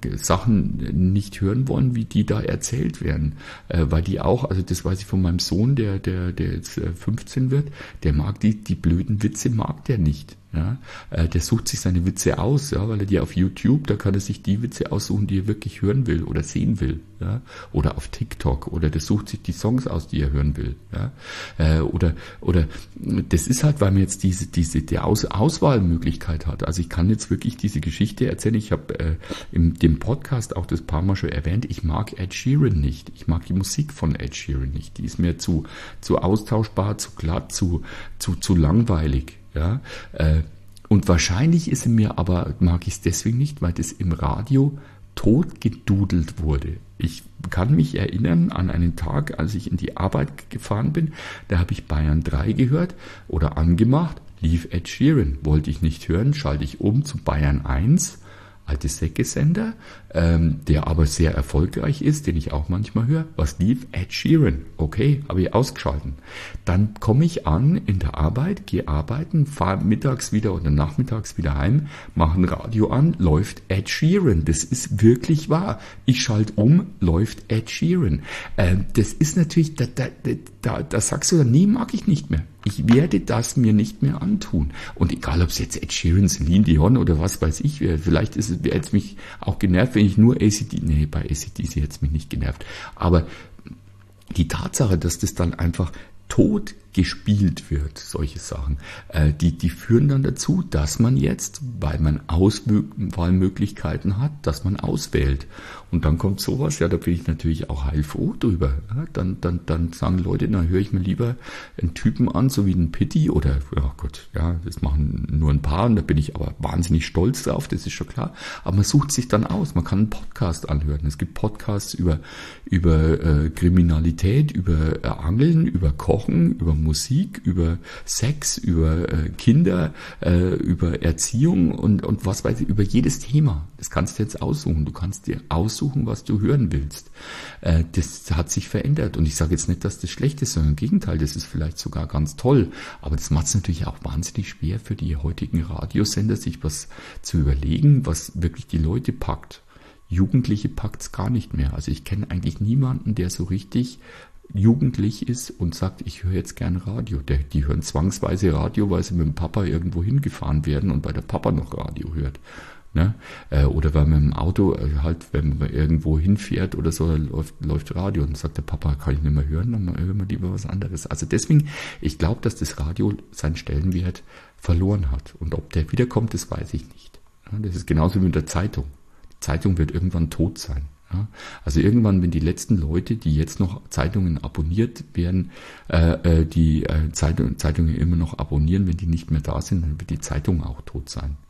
Sachen nicht hören wollen, wie die da erzählt werden. Äh, weil die auch, also das weiß ich von meinem Sohn, der, der, der jetzt äh, fünfzehn wird, der mag die, die blöden Witze mag der nicht. Ja, äh, der sucht sich seine Witze aus, ja, weil er die auf YouTube, da kann er sich die Witze aussuchen, die er wirklich hören will oder sehen will, ja, oder auf TikTok, oder der sucht sich die Songs aus, die er hören will, ja, äh, oder oder das ist halt, weil man jetzt diese diese die Aus, Auswahlmöglichkeit hat. Also ich kann jetzt wirklich diese Geschichte erzählen. Ich habe äh, in dem Podcast auch das paar Mal schon erwähnt. Ich mag Ed Sheeran nicht. Ich mag die Musik von Ed Sheeran nicht. Die ist mir zu zu austauschbar, zu glatt, zu zu zu langweilig. Ja, äh, und wahrscheinlich ist es mir aber, mag ich es deswegen nicht, weil das im Radio totgedudelt wurde. Ich kann mich erinnern an einen Tag, als ich in die Arbeit gefahren bin, da habe ich Bayern drei gehört oder angemacht, lief Ed Sheeran, wollte ich nicht hören, schalte ich um zu Bayern eins, alte Säcke-Sender, ähm, der aber sehr erfolgreich ist, den ich auch manchmal höre. Was lief? Ed Sheeran. Okay, habe ich ausgeschalten. Dann komme ich an in der Arbeit, gehe arbeiten, fahre mittags wieder oder nachmittags wieder heim, mache ein Radio an, läuft Ed Sheeran. Das ist wirklich wahr. Ich schalte um, läuft Ed Sheeran. Ähm, das ist natürlich, da, da, da, da sagst du dann, nee, mag ich nicht mehr. Ich werde das mir nicht mehr antun. Und egal, ob es jetzt Ed Sheeran, Celine Dion oder was weiß ich wäre, vielleicht ist es, wäre es mich auch genervt, wenn ich nur A C D C, nee, bei A C D C hätte es mich nicht genervt. Aber die Tatsache, dass das dann einfach tot gespielt wird, solche Sachen, äh, die, die führen dann dazu, dass man jetzt, weil man Auswahlmöglichkeiten hat, dass man auswählt. Und dann kommt sowas, ja, da bin ich natürlich auch heilfroh drüber. Ja, dann, dann, dann sagen Leute, na, höre ich mir lieber einen Typen an, so wie den Pitti oder, ja Gott, ja, das machen nur ein paar und da bin ich aber wahnsinnig stolz drauf, das ist schon klar. Aber man sucht sich dann aus, man kann einen Podcast anhören. Es gibt Podcasts über, über äh, Kriminalität, über äh, Angeln, über Kochen, über Musik, über Sex, über äh, Kinder, äh, über Erziehung und, und was weiß ich, über jedes Thema. Das kannst du jetzt aussuchen. Du kannst dir aussuchen, was du hören willst. Äh, das hat sich verändert. Und ich sage jetzt nicht, dass das schlecht ist, sondern im Gegenteil, das ist vielleicht sogar ganz toll. Aber das macht es natürlich auch wahnsinnig schwer für die heutigen Radiosender, sich was zu überlegen, was wirklich die Leute packt. Jugendliche packt es gar nicht mehr. Also ich kenne eigentlich niemanden, der so richtig jugendlich ist und sagt, ich höre jetzt gern Radio. Der, die hören zwangsweise Radio, weil sie mit dem Papa irgendwo hingefahren werden und bei der Papa noch Radio hört. Ne? Äh, oder weil man im Auto äh, halt, wenn man irgendwo hinfährt oder so, läuft, läuft Radio und sagt der Papa, kann ich nicht mehr hören, dann hören wir lieber was anderes. Also deswegen, ich glaube, dass das Radio seinen Stellenwert verloren hat. Und ob der wiederkommt, das weiß ich nicht. Ja, das ist genauso wie mit der Zeitung. Die Zeitung wird irgendwann tot sein. Ja, also irgendwann, wenn die letzten Leute, die jetzt noch Zeitungen abonniert werden, äh, die äh, Zeitung, Zeitungen immer noch abonnieren, wenn die nicht mehr da sind, dann wird die Zeitung auch tot sein.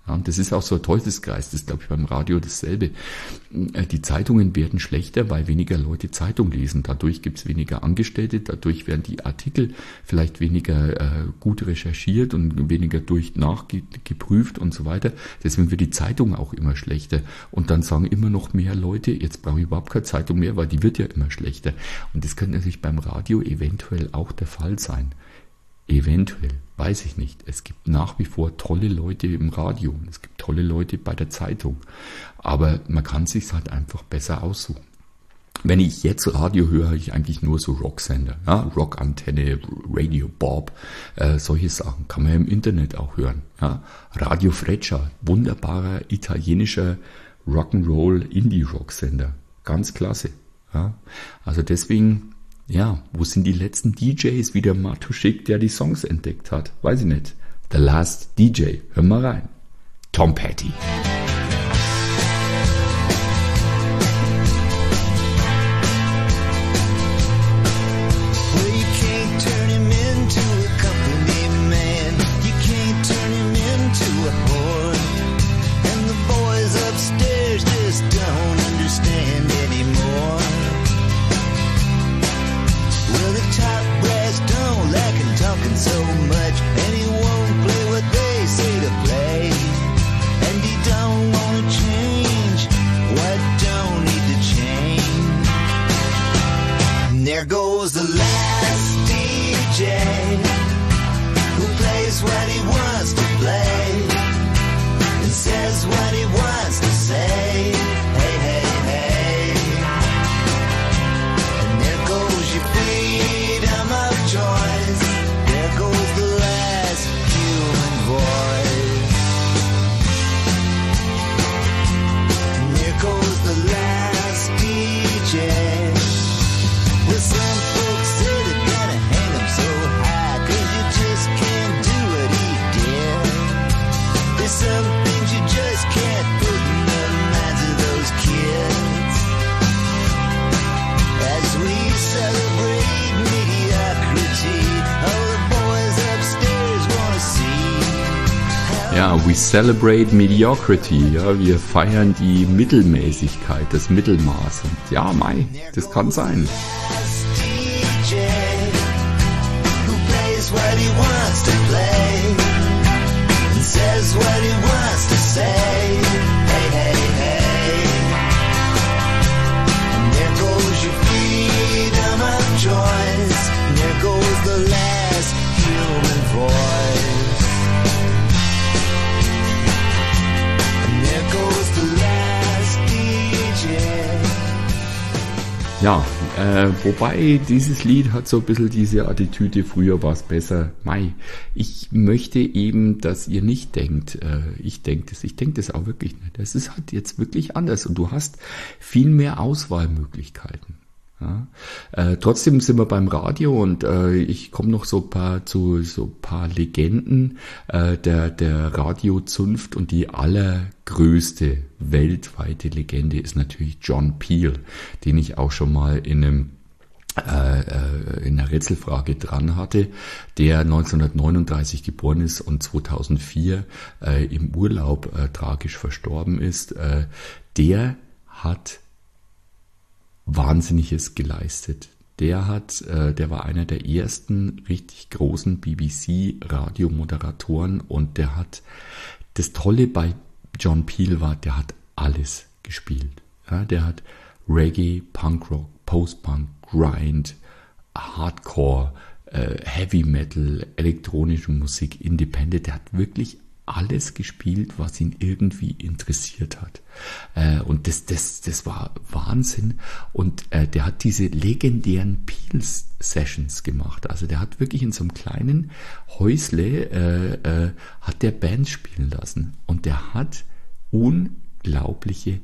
Ja, und das ist auch so ein Teufelskreis, das ist, glaube ich, beim Radio dasselbe. Die Zeitungen werden schlechter, weil weniger Leute Zeitung lesen. Dadurch gibt es weniger Angestellte, dadurch werden die Artikel vielleicht weniger äh, gut recherchiert und weniger durch nachgeprüft und so weiter. Deswegen wird die Zeitung auch immer schlechter. Und dann sagen immer noch mehr Leute, jetzt brauche ich überhaupt keine Zeitung mehr, weil die wird ja immer schlechter. Und das könnte natürlich beim Radio eventuell auch der Fall sein. Eventuell, weiß ich nicht. Es gibt nach wie vor tolle Leute im Radio, es gibt tolle Leute bei der Zeitung, aber man kann es sich halt einfach besser aussuchen. Wenn ich jetzt Radio höre, höre ich eigentlich nur so Rocksender, ja, Rockantenne, Radio Bob, äh, solche Sachen kann man ja im Internet auch hören. Ja. Radio Freccia, wunderbarer italienischer Rock'n'Roll Indie-Rocksender, ganz klasse. Ja. Also deswegen... Ja, wo sind die letzten D Js wie der Matuschik, der die Songs entdeckt hat? Weiß ich nicht. The Last D J. Hör mal rein. Tom Petty. So much, and he won't play what they say to play. And he don't wanna change what don't need to change. And there goes the last D J who plays what he wants to play and says what he wants to say. Hey, hey, hey. And there goes your freedom of choice. Goes the last human voice. And there goes the last D J. Well, some folks say they're gonna hang him so high, 'cause you just can't do what he did. There's some things you just can't put in the minds of those kids. As we celebrate mediocrity, oh, ja, we celebrate mediocrity. Ja, wir feiern die Mittelmäßigkeit, das Mittelmaß. Und ja, mei, das kann sein. Ja, äh, wobei dieses Lied hat so ein bisschen diese Attitüde, früher war es besser. Mei, ich möchte eben, dass ihr nicht denkt, äh, ich denke das, ich denke das auch wirklich nicht. Das ist halt jetzt wirklich anders und du hast viel mehr Auswahlmöglichkeiten. Ja. Äh, trotzdem sind wir beim Radio und äh, ich komme noch so paar zu so paar Legenden äh, der der Radiozunft und die allergrößte weltweite Legende ist natürlich John Peel, den ich auch schon mal in einem äh, in einer Rätselfrage dran hatte, der neunzehnhundertneununddreißig geboren ist und zweitausendvier äh, im Urlaub äh, tragisch verstorben ist. Äh, der hat Wahnsinniges geleistet. Der hat, äh, der war einer der ersten richtig großen B B C-Radiomoderatoren und der hat, das Tolle bei John Peel war, der hat alles gespielt. Ja, der hat Reggae, Punkrock, Postpunk, Grind, Hardcore, äh, Heavy Metal, elektronische Musik, Independent, der hat wirklich alles gespielt, was ihn irgendwie interessiert hat. Äh, und das, das, das war Wahnsinn. Und äh, der hat diese legendären Peel-Sessions gemacht. Also der hat wirklich in so einem kleinen Häusle, äh, äh, hat der Bands spielen lassen. Und der hat unglaubliche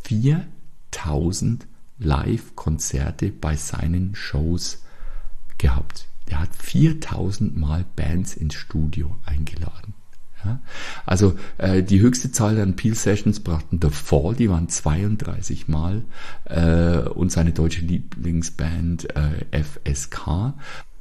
viertausend Live-Konzerte bei seinen Shows gehabt. Der hat viertausend Mal Bands ins Studio eingeladen. Ja, also äh, die höchste Zahl an Peel-Sessions brachten The Fall, die waren zweiunddreißig Mal, äh, und seine deutsche Lieblingsband äh, F S K.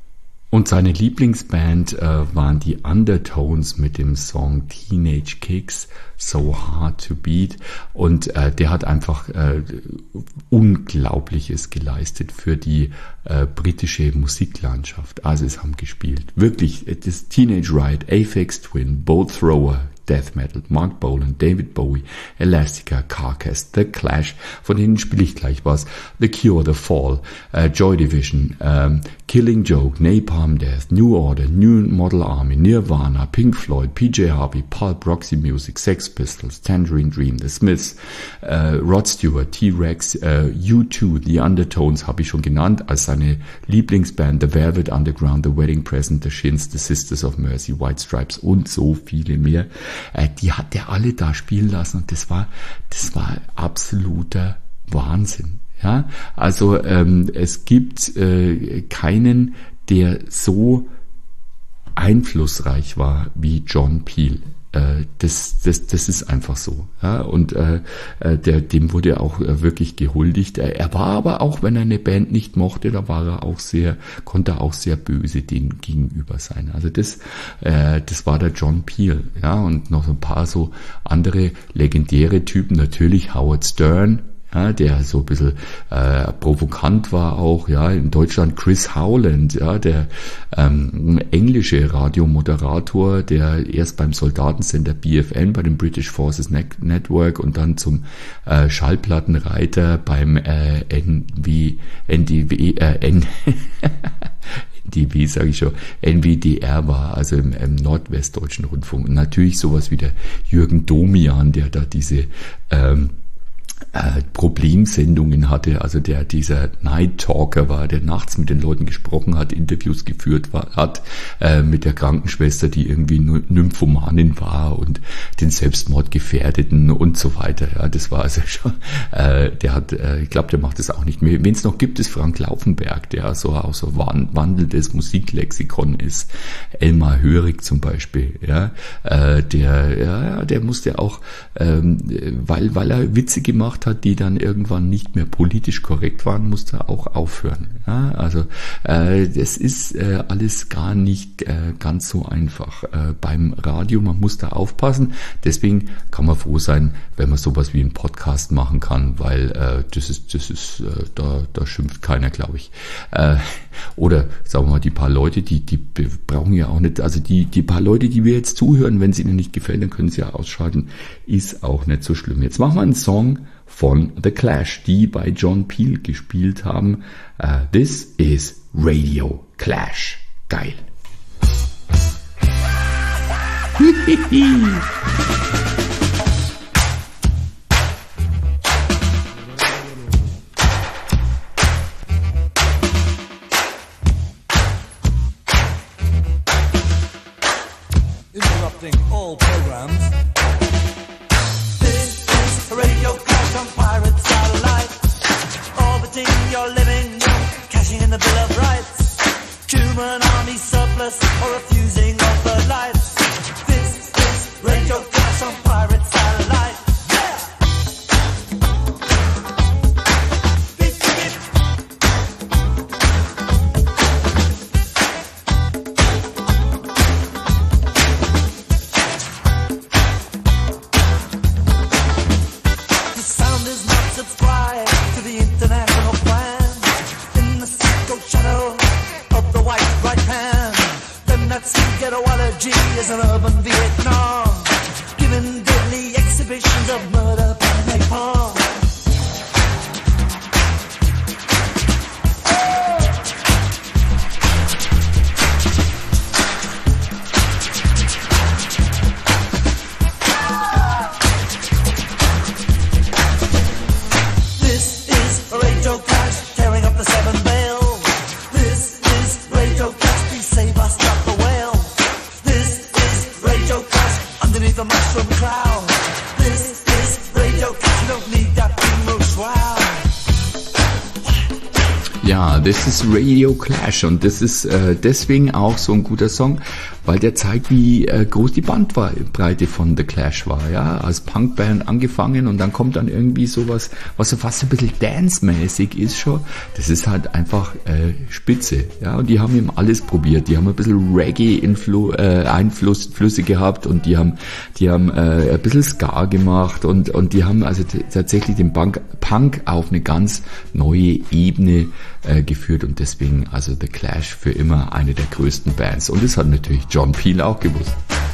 Und seine Lieblingsband äh, waren die Undertones mit dem Song Teenage Kicks, So Hard to Beat. Und äh, der hat einfach äh, Unglaubliches geleistet für die äh, britische Musiklandschaft. Also es haben gespielt. Wirklich, das Teenage Riot, Aphex Twin, Bolt Thrower, Death Metal, Mark Bolan, David Bowie, Elastica, Carcass, The Clash, von denen spiele ich gleich was, The Cure, The Fall, uh, Joy Division, um, Killing Joke, Napalm Death, New Order, New Model Army, Nirvana, Pink Floyd, P J Harvey, Pulp, Roxy Music, Sex Pistols, Tangerine Dream, The Smiths, uh, Rod Stewart, T-Rex, uh, U two, The Undertones habe ich schon genannt, als seine Lieblingsband, The Velvet Underground, The Wedding Present, The Shins, The Sisters of Mercy, White Stripes und so viele mehr. Die hat er alle da spielen lassen und das war, das war absoluter Wahnsinn. Ja, also ähm, es gibt äh, keinen, der so einflussreich war wie John Peel. Äh, das, das, das ist einfach so. Ja, und äh, der, dem wurde auch äh, wirklich gehuldigt. Er, er war aber auch, wenn er eine Band nicht mochte, da war er auch sehr, konnte er auch sehr böse denen gegenüber sein. Also das, äh, das war der John Peel. Ja, und noch ein paar so andere legendäre Typen. Natürlich Howard Stern. Ja, der so ein bisschen äh, provokant war auch, ja, in Deutschland Chris Howland, ja, der ähm, englische Radiomoderator, der erst beim Soldatensender B F N, bei dem British Forces Net- Network und dann zum äh, Schallplattenreiter beim äh, N W, N D W, äh, N D W, sage ich schon, N W D R war, also im, im Nordwestdeutschen Rundfunk. Und natürlich sowas wie der Jürgen Domian, der da diese ähm, Äh, Problemsendungen hatte, also der dieser Night Talker war, der nachts mit den Leuten gesprochen hat, Interviews geführt war, hat äh, mit der Krankenschwester, die irgendwie Nymphomanin war und den Selbstmord gefährdeten und so weiter. Ja, das war also schon, äh, der hat, äh, ich glaube, der macht das auch nicht mehr. Wen es noch gibt, ist Frank Laufenberg, der so auch so wandelndes Musiklexikon ist. Elmar Hörig zum Beispiel, ja, äh, der, ja, der musste auch, ähm, weil weil er Witze gemacht hat, die dann irgendwann nicht mehr politisch korrekt waren, musste er auch aufhören. Ja, also äh, das ist äh, alles gar nicht äh, ganz so einfach äh, beim Radio. Man muss da aufpassen. Deswegen kann man froh sein, wenn man sowas wie einen Podcast machen kann, weil äh, das ist, das ist, äh, da, da schimpft keiner, glaube ich. Äh, oder sagen wir mal, die paar Leute, die, die brauchen ja auch nicht, also die, die paar Leute, die wir jetzt zuhören, wenn es ihnen nicht gefällt, dann können sie ja ausschalten, ist auch nicht so schlimm. Jetzt machen wir einen Song von The Clash, die bei John Peel gespielt haben. Uh, this is Radio Clash. Geil. Interrupting all programs. This is Radio Clash on Pirate Satellite. Orbiting your living room, cashing in the Bill of Rights. Human army surplus or refusing of the lights. This is Radio Clash on Pirate Satellite. Yeah! Beep, beep. The sound is not subscribed to the international plan. In the secret shadow of the white right hand, then that ghettoology is an urban Vietnam, giving deadly exhibitions of murder by napalm. This is Radio Clash, tearing up the seven veils. This is Radio Clash, please save us, stop the whale. This is Radio Clash, underneath the mushroom cloud. This is Radio Clash, you don't need that funeral shroud. Ja, das ist Radio Clash und das ist äh, deswegen auch so ein guter Song, weil der zeigt, wie äh, groß die Bandbreite von The Clash war, ja, als Punkband angefangen und dann kommt dann irgendwie sowas, was so fast ein bisschen dance-mäßig ist schon, das ist halt einfach äh, spitze, ja, und die haben eben alles probiert, die haben ein bisschen Reggae-Einfluss, äh, Flüsse gehabt und die haben, die haben äh, ein bisschen Ska gemacht und, und die haben also t- tatsächlich den Punk, Punk auf eine ganz neue Ebene äh, geführt und deswegen also The Clash für immer eine der größten Bands und das hat natürlich John Peel auch gewusst.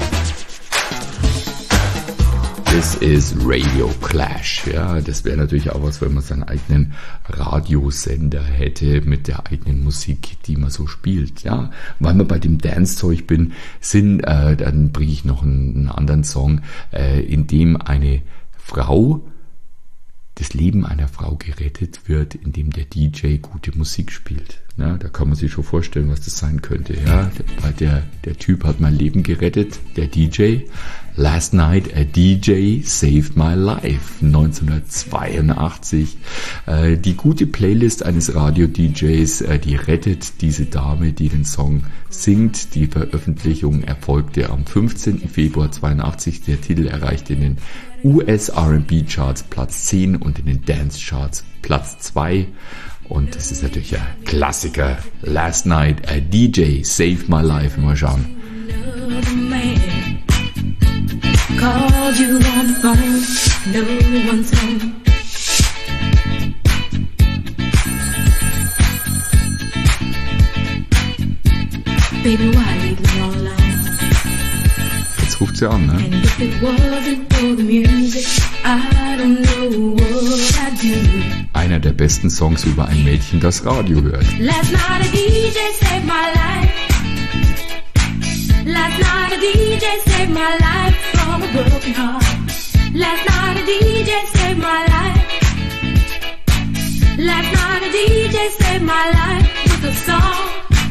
Das ist Radio Clash, ja, das wäre natürlich auch was, wenn man seinen eigenen Radiosender hätte mit der eigenen Musik, die man so spielt, ja, weil wir bei dem Dance-Zeug bin, sind, äh, dann bringe ich noch einen, einen anderen Song, äh, in dem eine Frau das Leben einer Frau gerettet wird, indem der D J gute Musik spielt. Ja, da kann man sich schon vorstellen, was das sein könnte. Ja, weil der, der Typ hat mein Leben gerettet, der D J. Last night a D J saved my life. neunzehnhundertzweiundachtzig. Äh, die gute Playlist eines Radio-D Js, äh, die rettet diese Dame, die den Song singt. Die Veröffentlichung erfolgte am fünfzehnten Februar zweiundachtzig. Der Titel erreichte in den U S R and B Charts Platz zehn und in den Dance Charts Platz zwei. Und das ist natürlich ein Klassiker. Last night a D J saved my life. Mal schauen. Called you on the phone, no one's home. Baby, why leave me all alone? Jetzt ruft sie an, ne? And if it wasn't for the music, I don't know what I'd do. Einer der besten Songs über ein Mädchen, das Radio hört. Last night a D J saved my life. Last night a D J saved my life from a broken heart. Last night a D J saved my life. Last night a D J saved my life with a song.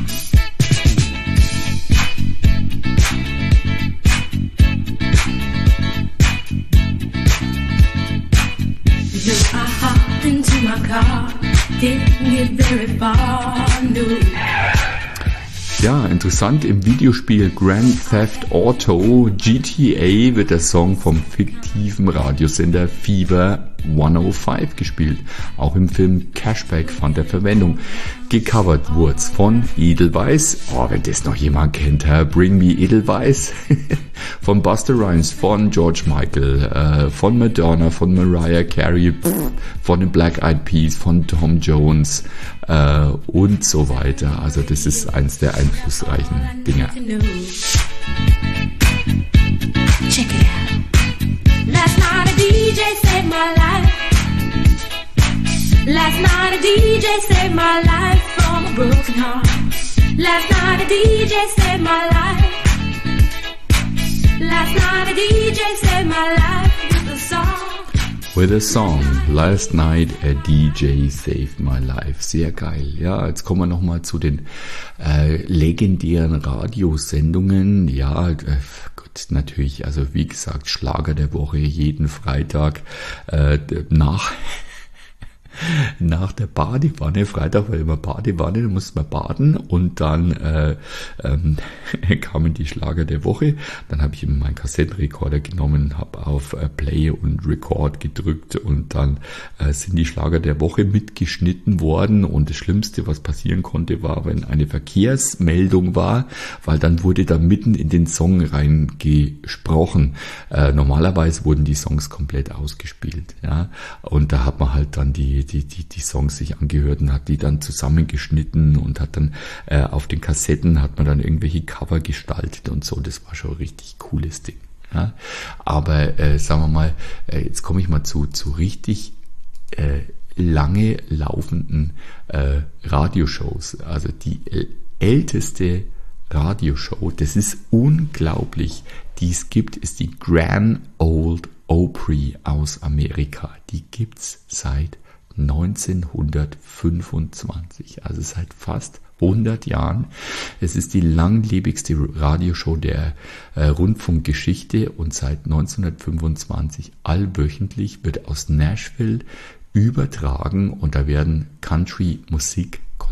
So I hopped into my car, didn't get very far, no. Ja, interessant, im Videospiel Grand Theft Auto G T A wird der Song vom fiktiven Radiosender Fever hundertfünf gespielt. Auch im Film Cashback fand er Verwendung. Gecovert wurd's von Edelweiss. Oh, wenn das noch jemand kennt, Herr, Bring Me Edelweiss. Von Busta Rhymes, von George Michael, äh, von Madonna, von Mariah Carey, pff, von den Black Eyed Peas, von Tom Jones äh, und so weiter. Also das ist eins der einflussreichen Dinge. Check it out. Last night a D J saved my life. Last night a D J saved my life from a broken heart. Last night a D J saved my life. Last night a D J saved my life with a song. With a song. Last night a D J saved my life. Sehr geil. Ja, jetzt kommen wir nochmal zu den äh, legendären Radiosendungen. Ja, äh, gut, natürlich, also wie gesagt, Schlager der Woche jeden Freitag äh, nach... Nach der Badewanne, Freitag war immer Badewanne, da musste man baden und dann äh, ähm, kamen die Schlager der Woche. Dann habe ich immer meinen Kassettenrekorder genommen, habe auf äh, Play und Record gedrückt und dann äh, sind die Schlager der Woche mitgeschnitten worden und das Schlimmste, was passieren konnte, war, wenn eine Verkehrsmeldung war, weil dann wurde da mitten in den Song reingesprochen. Äh, normalerweise wurden die Songs komplett ausgespielt, ja, und da hat man halt dann die Die, die, die Songs sich angehört und hat die dann zusammengeschnitten und hat dann äh, auf den Kassetten hat man dann irgendwelche Cover gestaltet und so. Das war schon ein richtig cooles Ding. Ja? Aber äh, sagen wir mal, äh, jetzt komme ich mal zu, zu richtig äh, lange laufenden äh, Radioshows. Also die äh, älteste Radioshow, das ist unglaublich, die es gibt, ist die Grand Ole Opry aus Amerika. Die gibt's seit neunzehnhundertfünfundzwanzig, also seit fast hundert Jahren. Es ist die langlebigste Radioshow der äh, Rundfunkgeschichte und seit neunzehnhundertfünfundzwanzig allwöchentlich wird aus Nashville übertragen und da werden Country-Musik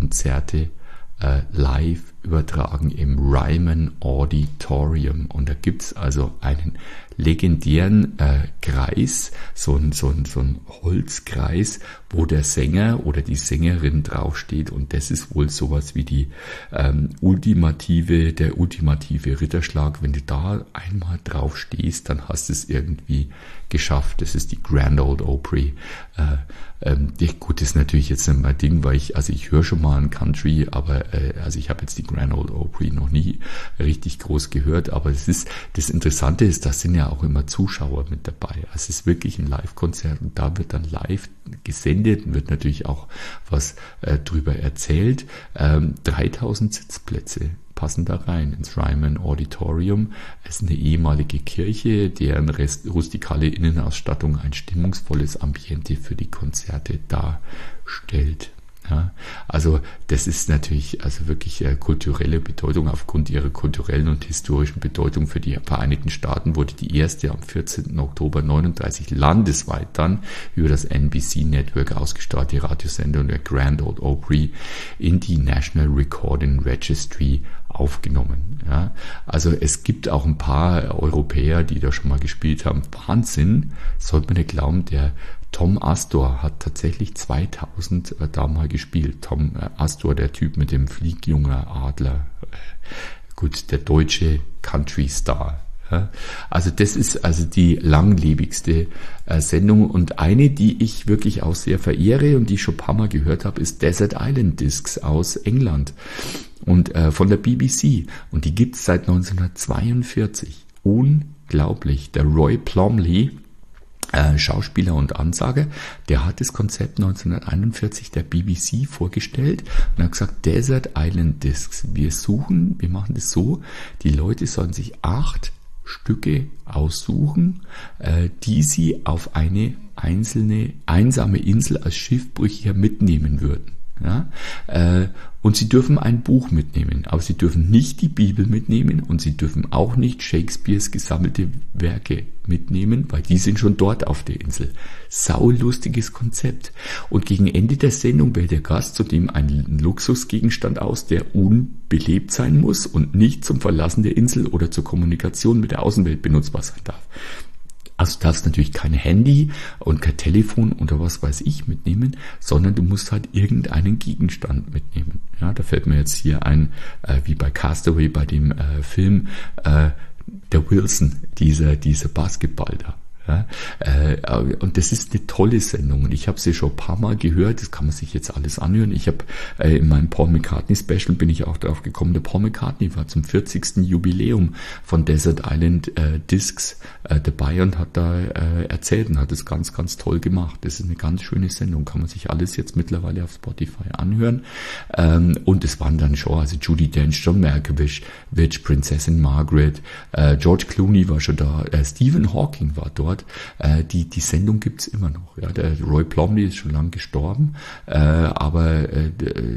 Konzerte äh, live übertragen im Ryman Auditorium. Und da gibt's also einen legendären äh, Kreis, so ein, so, ein, so ein Holzkreis, wo der Sänger oder die Sängerin draufsteht, und das ist wohl sowas wie die ähm, ultimative, der ultimative Ritterschlag. Wenn du da einmal drauf stehst, dann hast du es irgendwie geschafft. Das ist die Grand Ole Opry. Äh, ähm, gut, das ist natürlich jetzt nicht mein Ding, weil ich, also ich höre schon mal ein Country, aber äh, also ich habe jetzt die Grand Ole Opry noch nie richtig groß gehört, aber es ist, das Interessante ist, da sind ja auch immer Zuschauer mit dabei. Also es ist wirklich ein Live-Konzert, und da wird dann live gesendet, wird natürlich auch was äh, drüber erzählt. Ähm, dreitausend Sitzplätze passen da rein ins Ryman Auditorium. Es ist eine ehemalige Kirche, deren Rest, rustikale Innenausstattung ein stimmungsvolles Ambiente für die Konzerte darstellt. Ja, also das ist natürlich also wirklich äh, kulturelle Bedeutung. Aufgrund ihrer kulturellen und historischen Bedeutung für die Vereinigten Staaten wurde die erste am vierzehnten Oktober neununddreißig landesweit dann über das N B C Network ausgestrahlte Radiosendung der Grand Ole Opry in die National Recording Registry aufgenommen. Ja, also es gibt auch ein paar Europäer, die da schon mal gespielt haben. Wahnsinn, sollte man nicht glauben, der Tom Astor hat tatsächlich zweitausend äh, da mal gespielt. Tom äh, Astor, der Typ mit dem Fliegjunger Adler. Äh, gut, der deutsche Country-Star. Ja. Also das ist also die langlebigste äh, Sendung, und eine, die ich wirklich auch sehr verehre und die ich schon ein paar Mal gehört habe, ist Desert Island Discs aus England und äh, von der B B C. Und die gibt's seit neunzehnhundertzweiundvierzig. Unglaublich. Der Roy Plomley, Äh, Schauspieler und Ansager, der hat das Konzept neunzehnhunderteinundvierzig der B B C vorgestellt und hat gesagt, Desert Island Discs, wir suchen, wir machen das so, die Leute sollen sich acht Stücke aussuchen, äh, die sie auf eine einzelne, einsame Insel als Schiffbrüchiger mitnehmen würden. Ja, äh, und sie dürfen ein Buch mitnehmen, aber sie dürfen nicht die Bibel mitnehmen, und sie dürfen auch nicht Shakespeares gesammelte Werke mitnehmen, weil die sind schon dort auf der Insel. Saulustiges Konzept. Und gegen Ende der Sendung wählt der Gast zudem einen Luxusgegenstand aus, der unbelebt sein muss und nicht zum Verlassen der Insel oder zur Kommunikation mit der Außenwelt benutzbar sein darf. Also du darfst natürlich kein Handy und kein Telefon oder was weiß ich mitnehmen, sondern du musst halt irgendeinen Gegenstand mitnehmen. Ja, da fällt mir jetzt hier ein, äh, wie bei Castaway, bei dem äh, Film, äh, der Wilson, dieser, dieser Basketball da. Ja, äh, und das ist eine tolle Sendung, und ich habe sie schon ein paar Mal gehört. Das kann man sich jetzt alles anhören. Ich habe äh, in meinem Paul McCartney Special bin ich auch darauf gekommen. Der Paul McCartney war zum vierzigsten Jubiläum von Desert Island äh, Discs äh, dabei und hat da äh, erzählt und hat es ganz, ganz toll gemacht. Das ist eine ganz schöne Sendung, kann man sich alles jetzt mittlerweile auf Spotify anhören. Ähm, und es waren dann schon, also Judi Dench, John Malkovich, Witch, Prinzessin Margaret, äh, George Clooney war schon da, äh, Stephen Hawking war dort. Äh, die, die Sendung gibt's immer noch. Ja. Der Roy Plomley ist schon lange gestorben, äh, aber äh,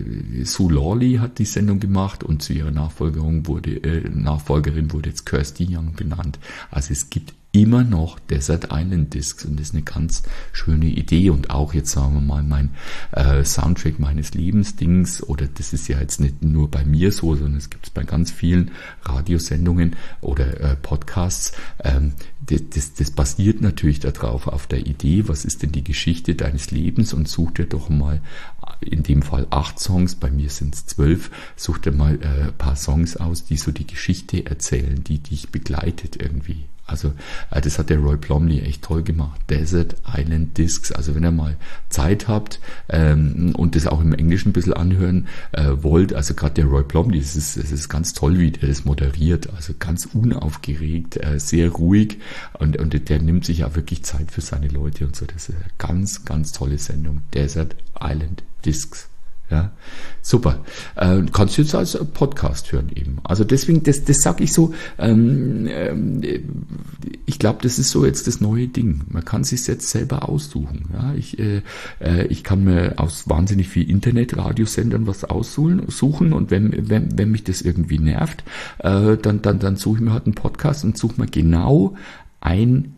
Sue Lawley hat die Sendung gemacht, und zu ihrer Nachfolgerin wurde, äh, Nachfolgerin wurde jetzt Kirsty Young benannt. Also es gibt immer noch Desert Island Discs, und das ist eine ganz schöne Idee. Und auch jetzt sagen wir mal mein äh, Soundtrack meines Lebensdings, oder das ist ja jetzt nicht nur bei mir so, sondern es gibt es bei ganz vielen Radiosendungen oder äh, Podcasts. Ähm, das, das, das basiert natürlich darauf, auf der Idee, was ist denn die Geschichte deines Lebens, und such dir doch mal in dem Fall acht Songs, bei mir sind es zwölf, such dir mal äh, ein paar Songs aus, die so die Geschichte erzählen, die dich begleitet irgendwie. Also äh, das hat der Roy Plomley echt toll gemacht. Desert Island Discs. Also wenn ihr mal Zeit habt ähm, und das auch im Englischen ein bisschen anhören äh, wollt, also gerade der Roy Plomley, das ist, das ist ganz toll, wie der das moderiert. Also ganz unaufgeregt, äh, sehr ruhig, und, und der nimmt sich ja wirklich Zeit für seine Leute und so. Das ist eine ganz, ganz tolle Sendung. Desert Island Discs. Ja, super. Äh, kannst du jetzt als Podcast hören eben. Also deswegen, das, das sage ich so, ähm, ähm, ich glaube, das ist so jetzt das neue Ding. Man kann sich jetzt selber aussuchen. Ja, ich, äh, ich kann mir aus wahnsinnig viel Internet-Radiosendern was aussuchen, suchen, und wenn, wenn, wenn mich das irgendwie nervt, äh, dann, dann, dann suche ich mir halt einen Podcast und suche mir genau ein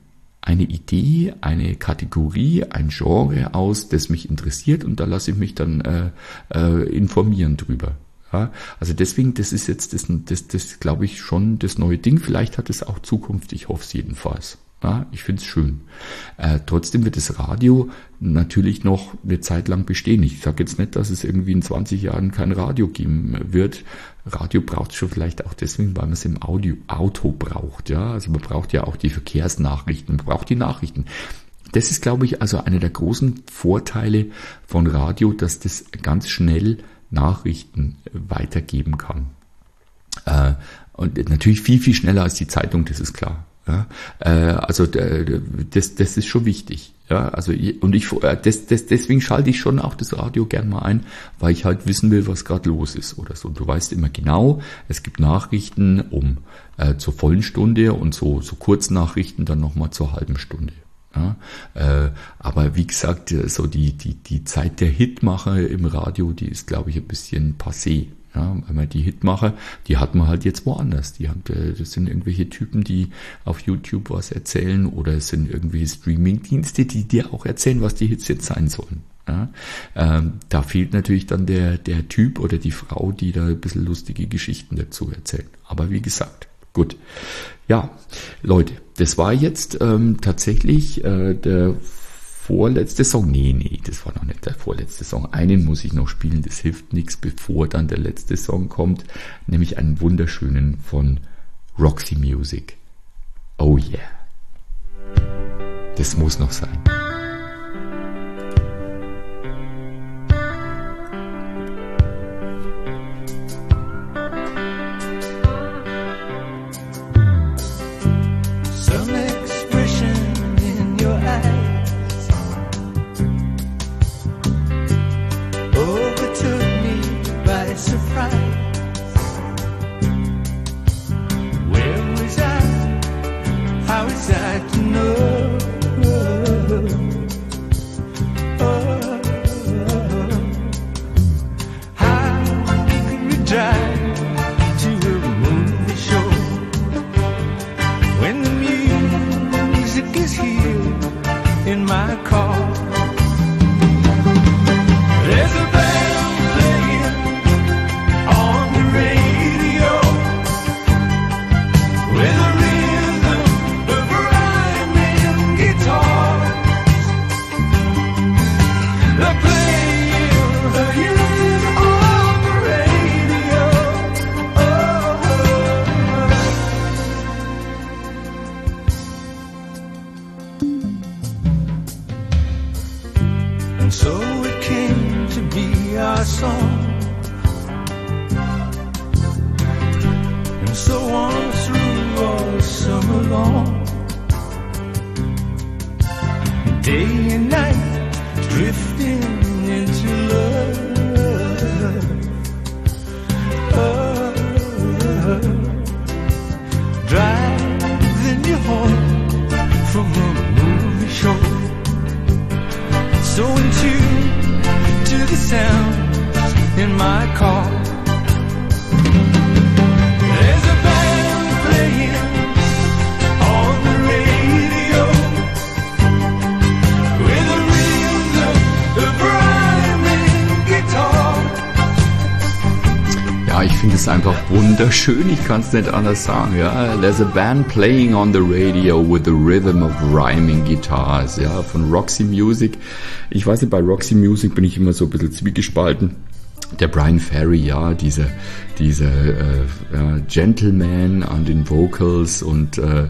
eine Idee, eine Kategorie, ein Genre aus, das mich interessiert und da lasse ich mich dann äh, äh, informieren drüber. Ja, also deswegen, das ist jetzt, das, das, das glaube ich schon das neue Ding. Vielleicht hat es auch Zukunft, ich hoffe es jedenfalls. Ja, ich finde es schön. Äh, trotzdem wird das Radio natürlich noch eine Zeit lang bestehen. Ich sage jetzt nicht, dass es irgendwie in zwanzig Jahren kein Radio geben wird. Radio braucht es schon vielleicht auch deswegen, weil man es im Audio, Auto braucht. Ja, also man braucht ja auch die Verkehrsnachrichten, man braucht die Nachrichten. Das ist, glaube ich, also einer der großen Vorteile von Radio, dass das ganz schnell Nachrichten weitergeben kann. Äh, und natürlich viel, viel schneller als die Zeitung, das ist klar. Ja, äh, also äh, das, das ist schon wichtig. Ja, also und ich äh, das, das, deswegen schalte ich schon auch das Radio gern mal ein, weil ich halt wissen will, was gerade los ist oder so. Und du weißt immer genau, es gibt Nachrichten um äh, zur vollen Stunde und so so Kurznachrichten dann nochmal zur halben Stunde. Ja, äh, aber wie gesagt, so die die die Zeit der Hitmacher im Radio, die ist, glaube ich, ein bisschen passé. Ja, weil man die Hitmacher, die hat man halt jetzt woanders. Die haben, das sind irgendwelche Typen, die auf YouTube was erzählen oder es sind irgendwelche Streaming-Dienste, die dir auch erzählen, was die Hits jetzt sein sollen. Ja, ähm, da fehlt natürlich dann der der Typ oder die Frau, die da ein bisschen lustige Geschichten dazu erzählen. Aber wie gesagt, gut. Ja, Leute, das war jetzt ähm, tatsächlich äh, der vorletzte Song. Nee, nee, das war noch nicht der vorletzte Song. Einen muss ich noch spielen, das hilft nichts, bevor dann der letzte Song kommt, nämlich einen wunderschönen von Roxy Music. Oh yeah. Das muss noch sein. Wunderschön, ich kann es nicht anders sagen. Ja, there's a band playing on the radio with the rhythm of rhyming guitars. Ja, von Roxy Music. Ich weiß nicht, bei Roxy Music bin ich immer so ein bisschen zwiegespalten. Der Brian Ferry, ja, dieser dieser äh, ja, Gentleman an den Vocals und äh,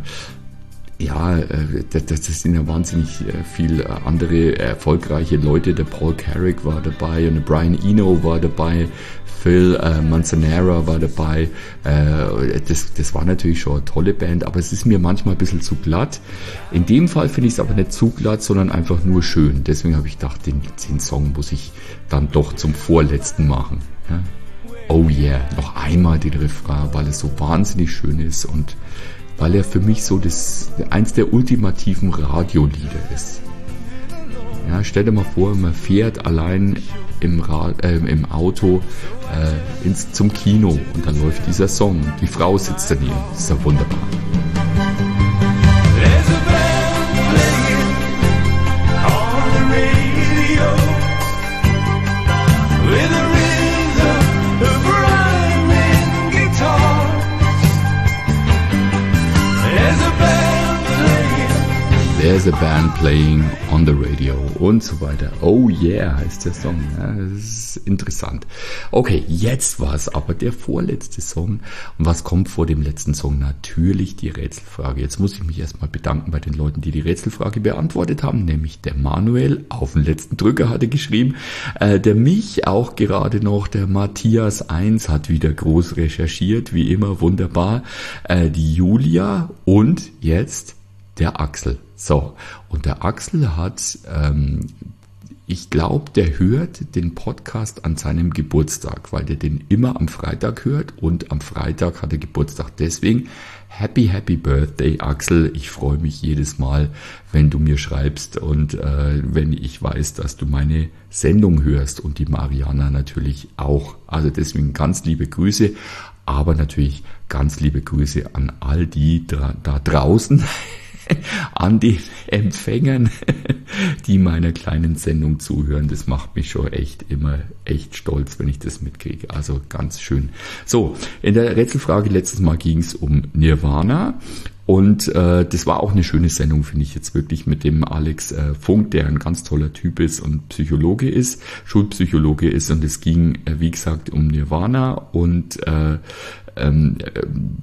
ja, das, das sind ja wahnsinnig viel andere erfolgreiche Leute. Der Paul Carrick war dabei und der Brian Eno war dabei. Phil äh, Manzanera war dabei. Äh, das, das war natürlich schon eine tolle Band, aber es ist mir manchmal ein bisschen zu glatt. In dem Fall finde ich es aber nicht zu glatt, sondern einfach nur schön. Deswegen habe ich gedacht, den, den Song muss ich dann doch zum vorletzten machen. Ja? Oh yeah, noch einmal den Refrain, weil es so wahnsinnig schön ist und weil er für mich so das eins der ultimativen Radiolieder ist. Ja, stell dir mal vor, man fährt allein im, Rad, äh, im Auto äh, ins, zum Kino und dann läuft dieser Song. Die Frau sitzt daneben. Das ist ja wunderbar. There's a band There's a band playing on the radio und so weiter. Oh yeah, heißt der Song. Ja, das ist interessant. Okay, jetzt war es aber der vorletzte Song. Und was kommt vor dem letzten Song? Natürlich die Rätselfrage. Jetzt muss ich mich erstmal bedanken bei den Leuten, die die Rätselfrage beantwortet haben, nämlich der Manuel, auf den letzten Drücker hat er geschrieben, äh, der mich auch gerade noch, der Matthias eins hat wieder groß recherchiert, wie immer, wunderbar, äh, die Julia und jetzt der Axel. So, und der Axel hat, ähm, ich glaube, der hört den Podcast an seinem Geburtstag, weil der den immer am Freitag hört und am Freitag hat er Geburtstag. Deswegen Happy, Happy Birthday, Axel. Ich freue mich jedes Mal, wenn du mir schreibst und äh, wenn ich weiß, dass du meine Sendung hörst und die Mariana natürlich auch. Also deswegen ganz liebe Grüße, aber natürlich ganz liebe Grüße an all die da, da draußen, an den Empfängern, die meiner kleinen Sendung zuhören. Das macht mich schon echt immer echt stolz, wenn ich das mitkriege. Also ganz schön. So, in der Rätselfrage letztes Mal ging es um Nirvana. Und äh, das war auch eine schöne Sendung, finde ich jetzt wirklich, mit dem Alex äh, Funk, der ein ganz toller Typ ist und Psychologe ist, Schulpsychologe ist. Und es ging, äh, wie gesagt, um Nirvana und äh, ähm, äh,